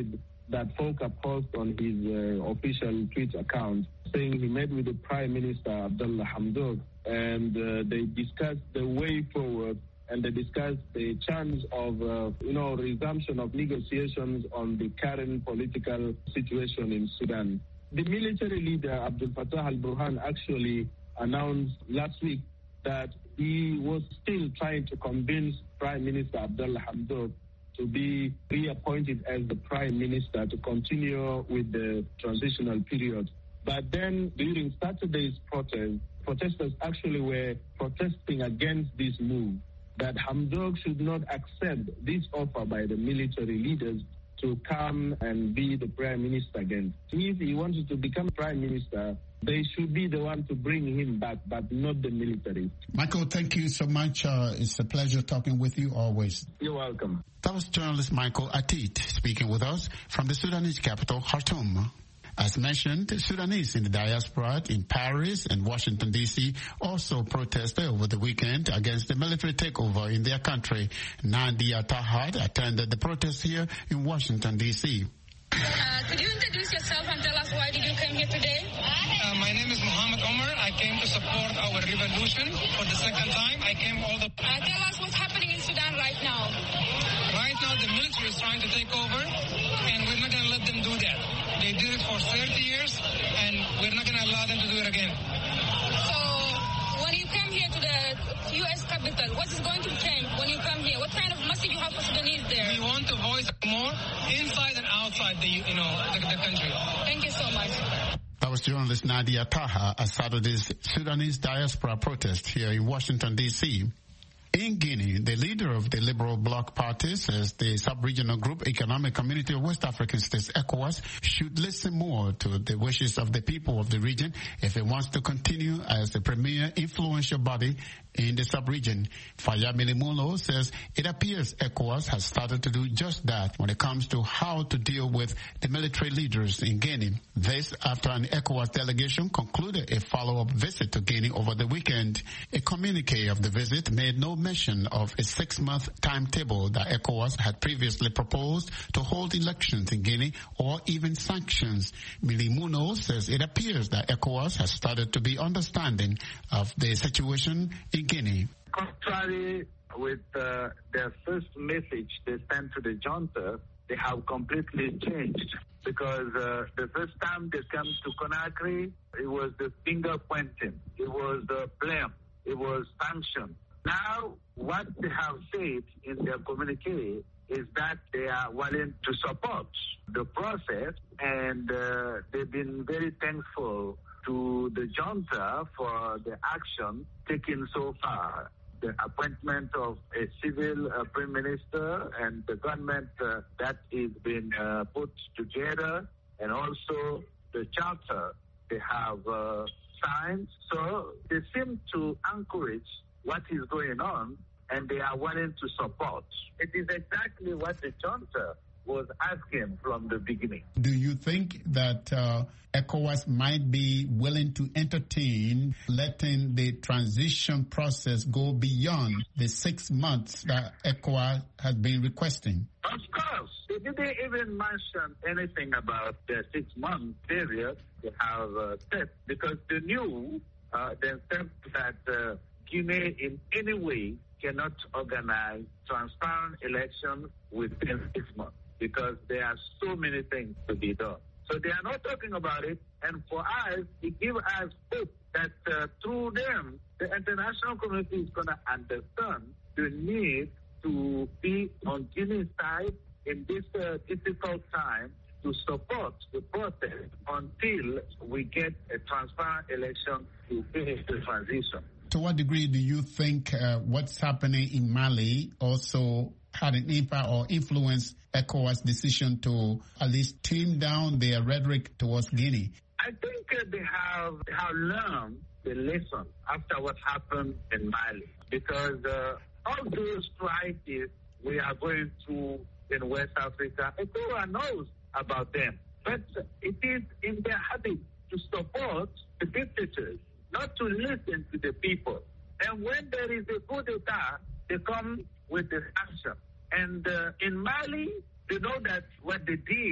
that Volker posted on his uh, official Twitter account, saying he met with the Prime Minister Abdullah Hamdok, and uh, they discussed the way forward, and they discussed the chance of, uh, you know, resumption of negotiations on the current political situation in Sudan. The military leader, Abdel Fattah al-Burhan, actually announced last week that he was still trying to convince Prime Minister Abdullah Hamdok to be reappointed as the Prime Minister to continue with the transitional period. But then during Saturday's protest, protesters actually were protesting against this move, that Hamdok should not accept this offer by the military leaders to come and be the Prime Minister again. If he wanted to become Prime Minister, they should be the one to bring him back, but not the military. Michael, thank you so much. Uh, it's a pleasure talking with you always. You're welcome. That was journalist Michael Atit speaking with us from the Sudanese capital, Khartoum. As mentioned, Sudanese in the diaspora in Paris and Washington, D C also protested over the weekend against the military takeover in their country. Nadia Tahad attended the protest here in Washington, D C. Uh, could you introduce yourself and tell us why did you come here today? Uh, my name is Muhammad Omar. I came to support our revolution for the second time. I came all the... Uh, tell us what's happening in Sudan right now. Right now the military is trying to take over, and we're not going to let them do that. They did it for thirty years, and we're not going to allow them to do it again. So, when you come here to the U S capital, what is going to change when you come here? What kind of message you have for Sudanese there? We want to voice more inside and outside the, you know, the, the country. Thank you so much. That was journalist Nadia Taha at Saturday's Sudanese diaspora protest here in Washington, D C. In Guinea, the leader of the Liberal Bloc Party says the sub-regional group Economic Community of West African States, ECOWAS, should listen more to the wishes of the people of the region if it wants to continue as the premier influential body in the sub-region. Fayamili Mulo says it appears ECOWAS has started to do just that when it comes to how to deal with the military leaders in Guinea. This after an ECOWAS delegation concluded a follow-up visit to Guinea over the weekend. A communique of the visit made no mention of a six-month timetable that ECOWAS had previously proposed to hold elections in Guinea or even sanctions. Milimuno says it appears that ECOWAS has started to be understanding of the situation in Guinea. Contrary with uh, their first message they sent to the junta, they have completely changed. Because uh, the first time they came to Conakry, it was the finger pointing, it was the blame, it was sanction. Now, what they have said in their communique is that they are willing to support the process, and uh, they've been very thankful to the junta for the action taken so far. The appointment of a civil uh, prime minister and the government uh, that is being uh, put together, and also the charter they have uh, signed. So they seem to encourage what is going on, and they are willing to support. It is exactly what the junta was asking from the beginning. Do you think that uh, ECOWAS might be willing to entertain letting the transition process go beyond the six months that ECOWAS has been requesting? Of course. They didn't even mention anything about the six-month period they have uh, set, because they knew uh, themselves that uh, Guinea in any way cannot organize transparent elections within six months, because there are so many things to be done. So they are not talking about it, and for us, it gives us hope that uh, through them, the international community is going to understand the need to be on Guinea's side in this uh, difficult time, to support the process until we get a transparent election to finish the transition. To what degree do you think uh, what's happening in Mali also had an impact or influenced ECOWAS' decision to at least tame down their rhetoric towards Guinea? I think uh, they have they have learned the lesson after what happened in Mali, because uh, all those crises we are going through in West Africa, ECOWAS knows about them. But it is in their habit to support the dictators, not to listen to the people. And when there is a coup d'etat, they come with the action. And uh, in Mali, they know that what they did,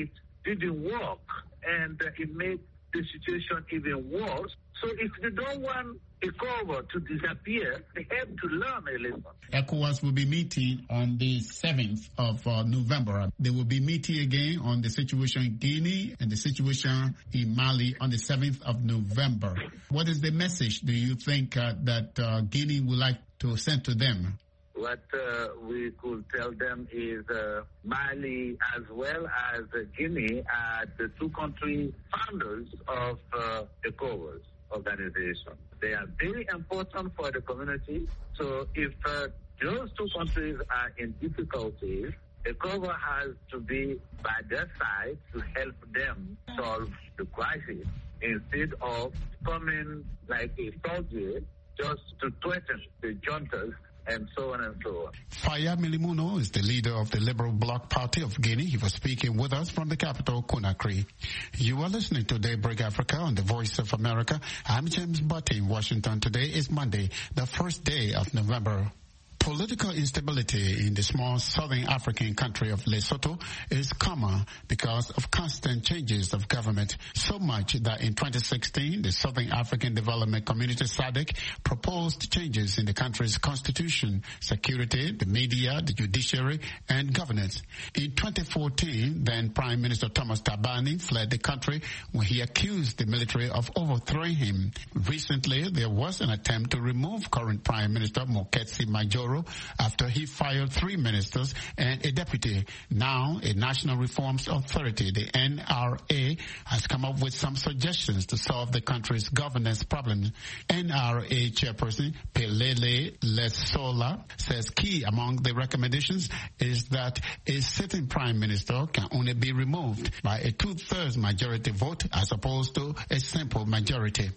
didn't work, and uh, it made the situation even worse. So if they don't want ECOWAS to disappear, they have to learn a lesson. ECOWAS will be meeting on the seventh of uh, November. They will be meeting again on the situation in Guinea and the situation in Mali on the seventh of November. What is the message do you think uh, that uh, Guinea would like to send to them? What uh, we could tell them is uh, Mali as well as uh, Guinea are the two country founders of uh, ECOWAS organization. They are very important for the community. So if uh, those two countries are in difficulties, ECOWAS has to be by their side to help them solve the crisis instead of coming like a soldier just to threaten the juntas and so on and so on. Faya Milimuno is the leader of the Liberal Bloc Party of Guinea. He was speaking with us from the capital, Conakry. You are listening to Daybreak Africa on the Voice of America. I'm James Butte in Washington. Today is Monday, the first day of November. Political instability in the small southern African country of Lesotho is common because of constant changes of government, so much that in twenty sixteen, the Southern African Development Community S A D C proposed changes in the country's constitution, security, the media, the judiciary, and governance. In twenty fourteen, then Prime Minister Thomas Thabane fled the country when he accused the military of overthrowing him. Recently, there was an attempt to remove current Prime Minister Moketsi Majoro after he fired three ministers and a deputy. Now, a National Reforms Authority, the N R A, has come up with some suggestions to solve the country's governance problems. N R A chairperson Pelele Lesola says key among the recommendations is that a sitting prime minister can only be removed by a two-thirds majority vote as opposed to a simple majority.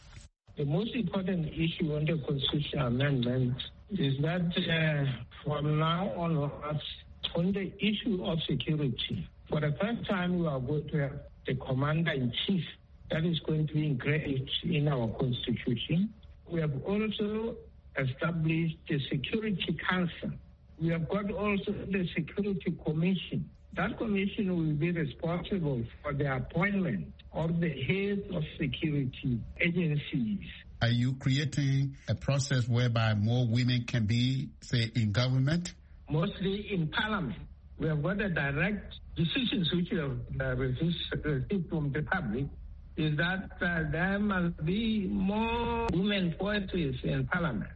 The most important issue on the constitutional amendment is that uh, from now onwards, on the issue of security, for the first time we are going to have the commander-in-chief that is going to be engraved in our constitution. We have also established the Security Council. We have got also the Security Commission. That commission will be responsible for the appointment of the heads of security agencies. Are you creating a process whereby more women can be, say, in government? Mostly in parliament. We have got a direct decisions which we have uh, received from the public is that uh, there must be more women voices in parliament.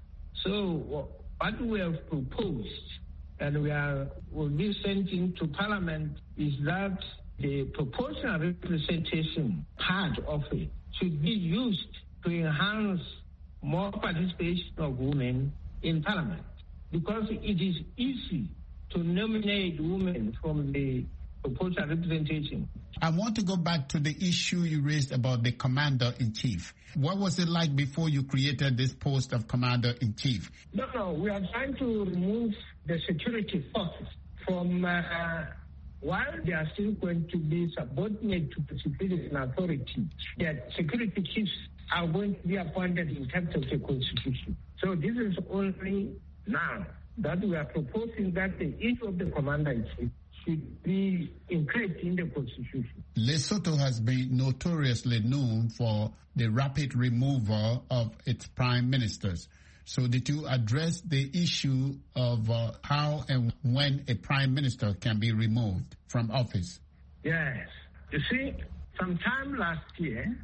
So what we have proposed and we are will be sending to parliament is that the proportional representation part of it should be used to enhance more participation of women in parliament, because it is easy to nominate women from the proportional representation. I want to go back to the issue you raised about the commander-in-chief. What was it like before you created this post of commander-in-chief? No, no, we are trying to remove the security forces from, uh, while they are still going to be subordinate to the civilian authority, the security chiefs are going to be appointed in terms of the constitution. So this is only now that we are proposing that the issue of the commander-in-chief should be included in the constitution. Lesotho has been notoriously known for the rapid removal of its prime ministers. So did you address the issue of uh, how and when a prime minister can be removed from office? Yes. You see, sometime last year,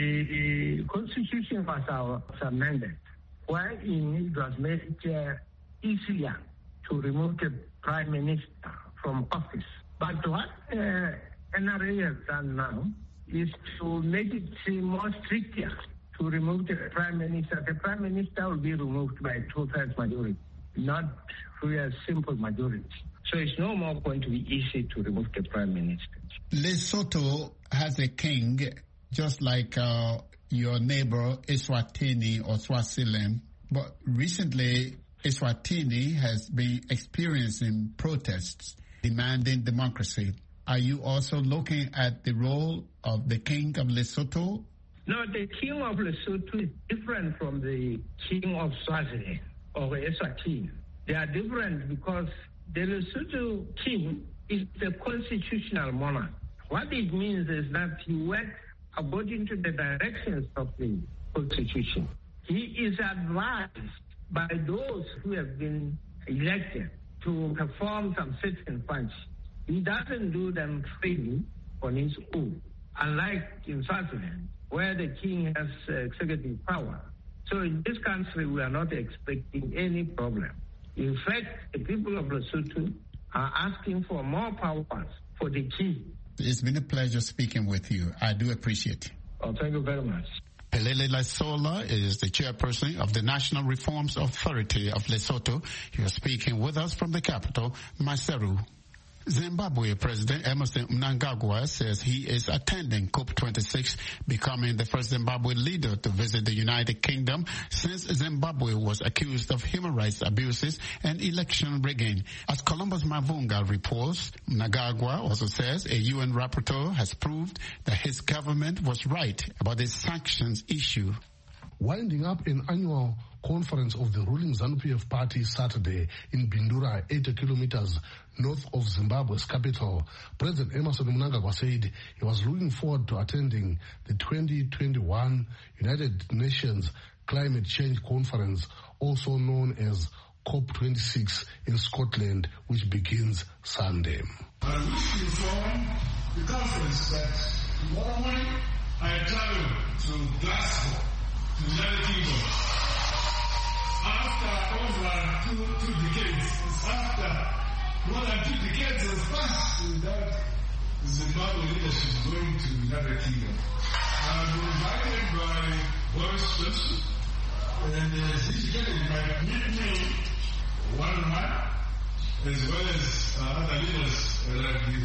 the constitution was, was amended, wherein it was made uh, easier to remove the prime minister from office. But what uh, N R A has done now is to make it more stricter to remove the prime minister. The prime minister will be removed by two-thirds majority, not through a simple majority. So it's no more going to be easy to remove the prime minister. Lesotho has a king, just like uh, your neighbor Eswatini or Swaziland. But recently, Eswatini has been experiencing protests demanding democracy. Are you also looking at the role of the king of Lesotho? No, the king of Lesotho is different from the king of Swaziland or Eswatini. They are different because the Lesotho king is the constitutional monarch, What it means is that he works according to the directions of the Constitution. He is advised by those who have been elected to perform some certain functions. He doesn't do them freely on his own, unlike in Swaziland, where the king has uh, executive power. So in this country, we are not expecting any problem. In fact, the people of Lesotho are asking for more powers for the king. It's been a pleasure speaking with you. I do appreciate it. Oh, thank you very much. Pelele Lesola is the chairperson of the National Reforms Authority of Lesotho. He was speaking with us from the capital, Maseru. Zimbabwe President Emmerson Mnangagwa says he is attending COP twenty-six, becoming the first Zimbabwe leader to visit the United Kingdom since Zimbabwe was accused of human rights abuses and election rigging. As Columbus Mavunga reports, Mnangagwa also says a U N rapporteur has proved that his government was right about the sanctions issue. Winding up an annual conference of the ruling ZANU-P F party Saturday in Bindura, eighty kilometers north of Zimbabwe's capital, President Emmerson Mnangagwa said he was looking forward to attending the twenty twenty-one United Nations Climate Change Conference, also known as COP twenty-six in Scotland, which begins Sunday. I wish to inform the conference that tomorrow morning I travel to Glasgow, to the United Kingdom. After over two, two decades, it's after more than two decades of fast that Zimbabwe leadership going to the United Kingdom. I'm invited by Boris Johnson, and uh, Xi Jinping might meet me one on one, as well as uh, other leaders uh, like the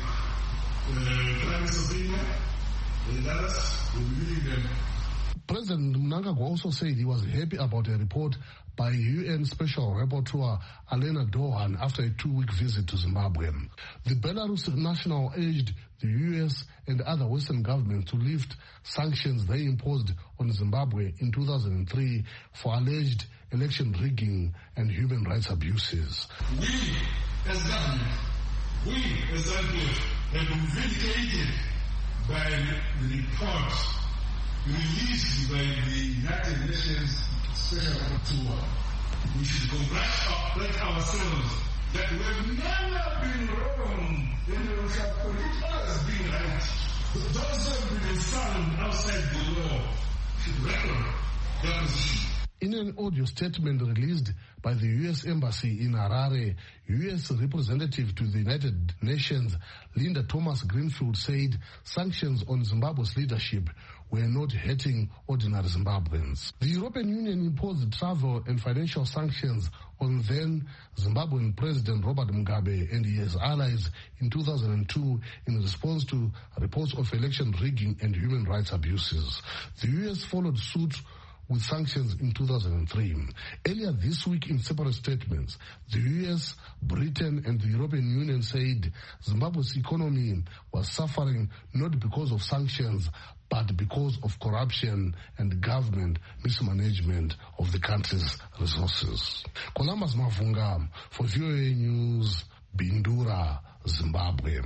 uh, Prime Minister of India and others. We'll be meeting them. President Mnangagwa also said he was happy about a report by U N Special Rapporteur Alena Dohan after a two-week visit to Zimbabwe. The Belarus national urged the U S and other Western governments to lift sanctions they imposed on Zimbabwe in two thousand three for alleged election rigging and human rights abuses. We, as government, we, as ZANU-P F, have been vindicated by the report released by the United Nations Special Rapporteur. We should congratulate ourselves that we have never been wrong and we shall predict others being right. Those who have been found outside the law should record their position. In an audio statement released by the U S Embassy in Harare, U S representative to the United Nations Linda Thomas-Greenfield said sanctions on Zimbabwe's leadership were not hurting ordinary Zimbabweans. The European Union imposed travel and financial sanctions on then Zimbabwean President Robert Mugabe and his allies in two thousand two in response to reports of election rigging and human rights abuses. The U S followed suit with sanctions in two thousand three. Earlier this week in separate statements, the U S, Britain and the European Union said Zimbabwe's economy was suffering not because of sanctions, but because of corruption and government mismanagement of the country's resources. Columbus Mavunga for V O A News, Bindura, Zimbabwe.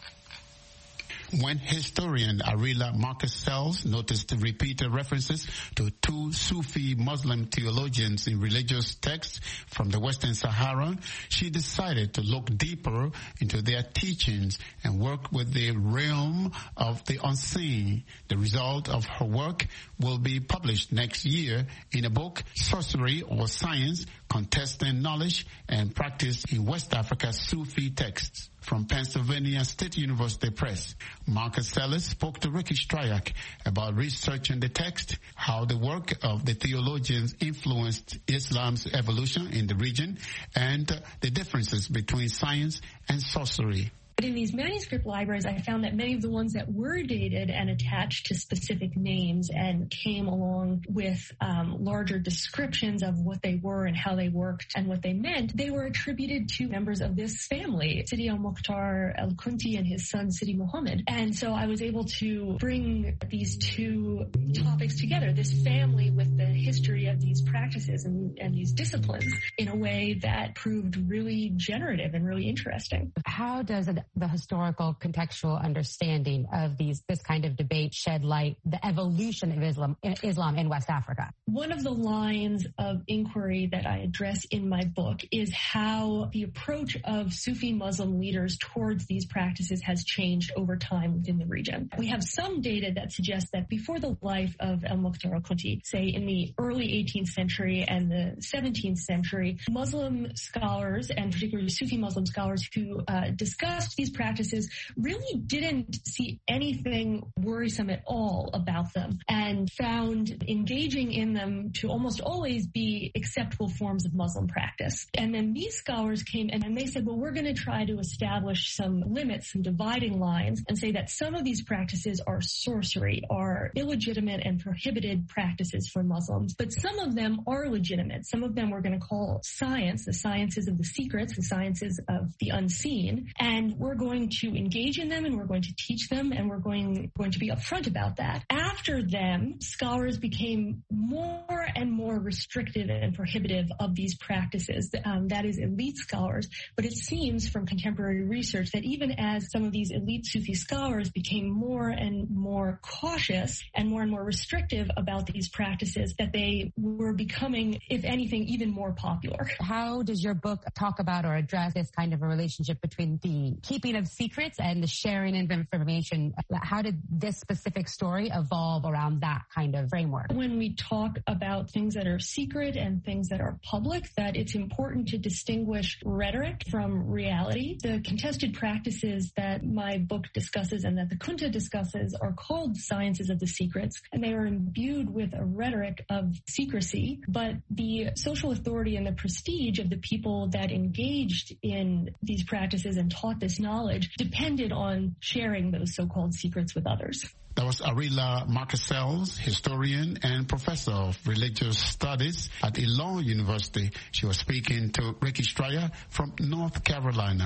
When historian Arila Marcus Sells noticed the repeated references to two Sufi Muslim theologians in religious texts from the Western Sahara, she decided to look deeper into their teachings and work with the realm of the unseen. The result of her work will be published next year in a book, Sorcery or Science, Contesting Knowledge and Practice in West Africa's Sufi Texts, from Pennsylvania State University Press. Marcus Sellis spoke to Ricky Stryak about researching the text, how the work of the theologians influenced Islam's evolution in the region, and the differences between science and sorcery. But in these manuscript libraries, I found that many of the ones that were dated and attached to specific names and came along with um, larger descriptions of what they were and how they worked and what they meant, they were attributed to members of this family, Sidi al-Mukhtar al-Kunti and his son Sidi Muhammad. And so I was able to bring these two topics together, this family with the history of these practices and, and these disciplines, in a way that proved really generative and really interesting. How does an the historical contextual understanding of these this kind of debate shed light the evolution of Islam Islam in West Africa? One of the lines of inquiry that I address in my book is how the approach of Sufi Muslim leaders towards these practices has changed over time within the region. We have some data that suggests that before the life of al-Mukhtar al-Kunti, say in the early eighteenth century and the seventeenth century, Muslim scholars, and particularly Sufi Muslim scholars who uh, discussed these practices, really didn't see anything worrisome at all about them and found engaging in them to almost always be acceptable forms of Muslim practice. And then these scholars came and they said, well, we're going to try to establish some limits, some dividing lines, and say that some of these practices are sorcery, are illegitimate and prohibited practices for Muslims, but some of them are legitimate. Some of them we're going to call science, the sciences of the secrets, the sciences of the unseen, and we're going to engage in them and we're going to teach them and we're going, going to be upfront about that. After them, scholars became more and more restrictive and prohibitive of these practices. Um, that is elite scholars, but it seems from contemporary research that even as some of these elite Sufi scholars became more and more cautious and more and more restrictive about these practices, that they were becoming, if anything, even more popular. How does your book talk about or address this kind of a relationship between the keeping of secrets and the sharing of information? How did this specific story evolve around that kind of framework? When we talk about things that are secret and things that are public, that it's important to distinguish rhetoric from reality. The contested practices that my book discusses and that the Kunta discusses are called sciences of the secrets, and they are imbued with a rhetoric of secrecy, but the social authority and the prestige of the people that engaged in these practices and taught this knowledge depended on sharing those so-called secrets with others. That was Arila Marcasels, historian and professor of religious studies at Elon University. She was speaking to Ricky Stryer from North Carolina.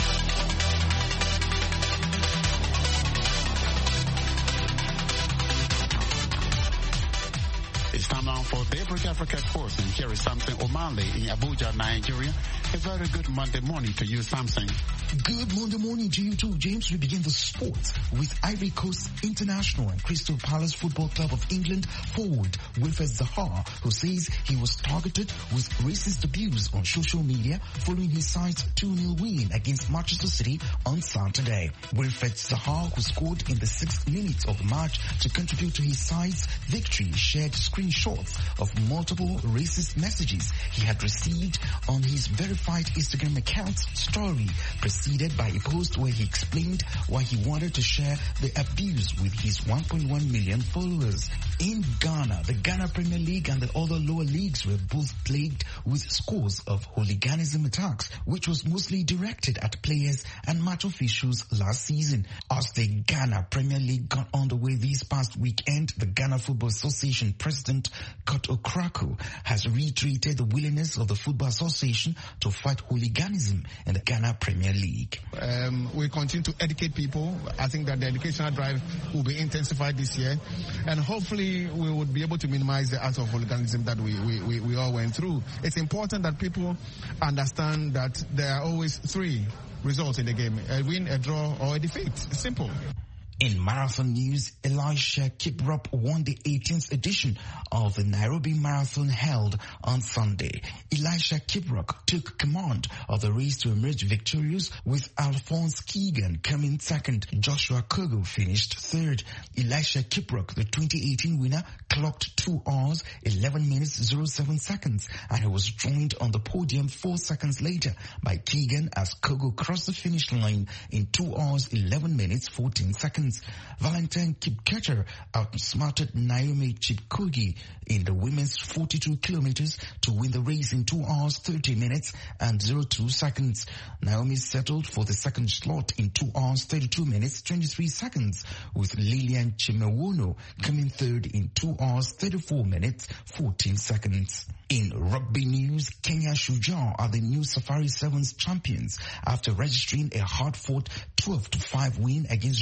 It's time now for Daybreak Africa Sports, and here is Samson Omale in Abuja, Nigeria. A very good Monday morning to you, Samson. Good Monday morning to you too, James. We begin the sports with Ivory Coast International and Crystal Palace Football Club of England forward Wilfred Zaha, who says he was targeted with racist abuse on social media following his side's two nil win against Manchester City on Saturday. Wilfred Zaha, who scored in the sixth minute of the match to contribute to his side's victory, shared screenshots of multiple racist messages he had received on his verified Instagram account's story, preceded by a post where he explained why he wanted to share the abuse with his one point one million followers. In Ghana, the Ghana Premier League and the other lower leagues were both plagued with scores of hooliganism attacks, which was mostly directed at players and match officials last season. As the Ghana Premier League got underway this past weekend, the Ghana Football Association President Kurt Okraku has reiterated the willingness of the Football Association to fight hooliganism in the Ghana Premier League. Um, we continue to educate people. I think that the educational drive will be intensified this year, and hopefully we would be able to minimize the act of hooliganism that we, we, we, we all went through. It's important that people understand that there are always three results in the game: a win, a draw, or a defeat. It's simple. In marathon news, Elisha Kiprop won the eighteenth edition of the Nairobi Marathon held on Sunday. Elisha Kiprop took command of the race to emerge victorious, with Alphonse Keegan coming second. Joshua Kogo finished third. Elisha Kiprop, the twenty eighteen winner, clocked two hours, eleven minutes, zero seven seconds, and he was joined on the podium four seconds later by Keegan as Kogo crossed the finish line in two hours, eleven minutes, fourteen seconds. Valentine Kipketer outsmarted Naomi Chepkogi in the women's forty-two kilometers to win the race in two hours, thirty minutes and zero two seconds. Naomi settled for the second slot in two hours, thirty-two minutes, twenty-three seconds, with Lilian Chimewono coming third in two hours, thirty-four minutes, fourteen seconds. In rugby news, Kenya Shujaa are the new Safari Sevens champions after registering a hard-fought twelve to five win against Germany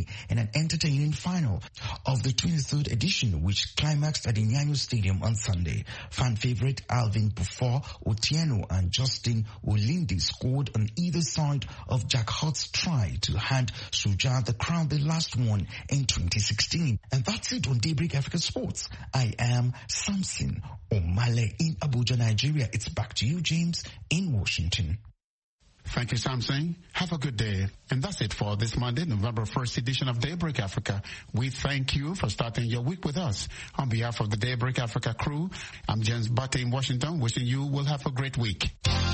Germany in an entertaining final of the twenty-third edition, which climaxed at the Nyayo Stadium on Sunday. Fan favorite Alvin Buffon Otieno and Justin Olinde scored on either side of Jack Hutt's try to hand Shuja the crown they last won in twenty sixteen. And that's it on Daybreak Africa Sports. I am Samson Omale in Abuja, Nigeria. It's back to you, James, in Washington. Thank you, Samson. Have a good day. And that's it for this Monday, November first edition of Daybreak Africa. We thank you for starting your week with us. On behalf of the Daybreak Africa crew, I'm James Butte in Washington, wishing you will have a great week.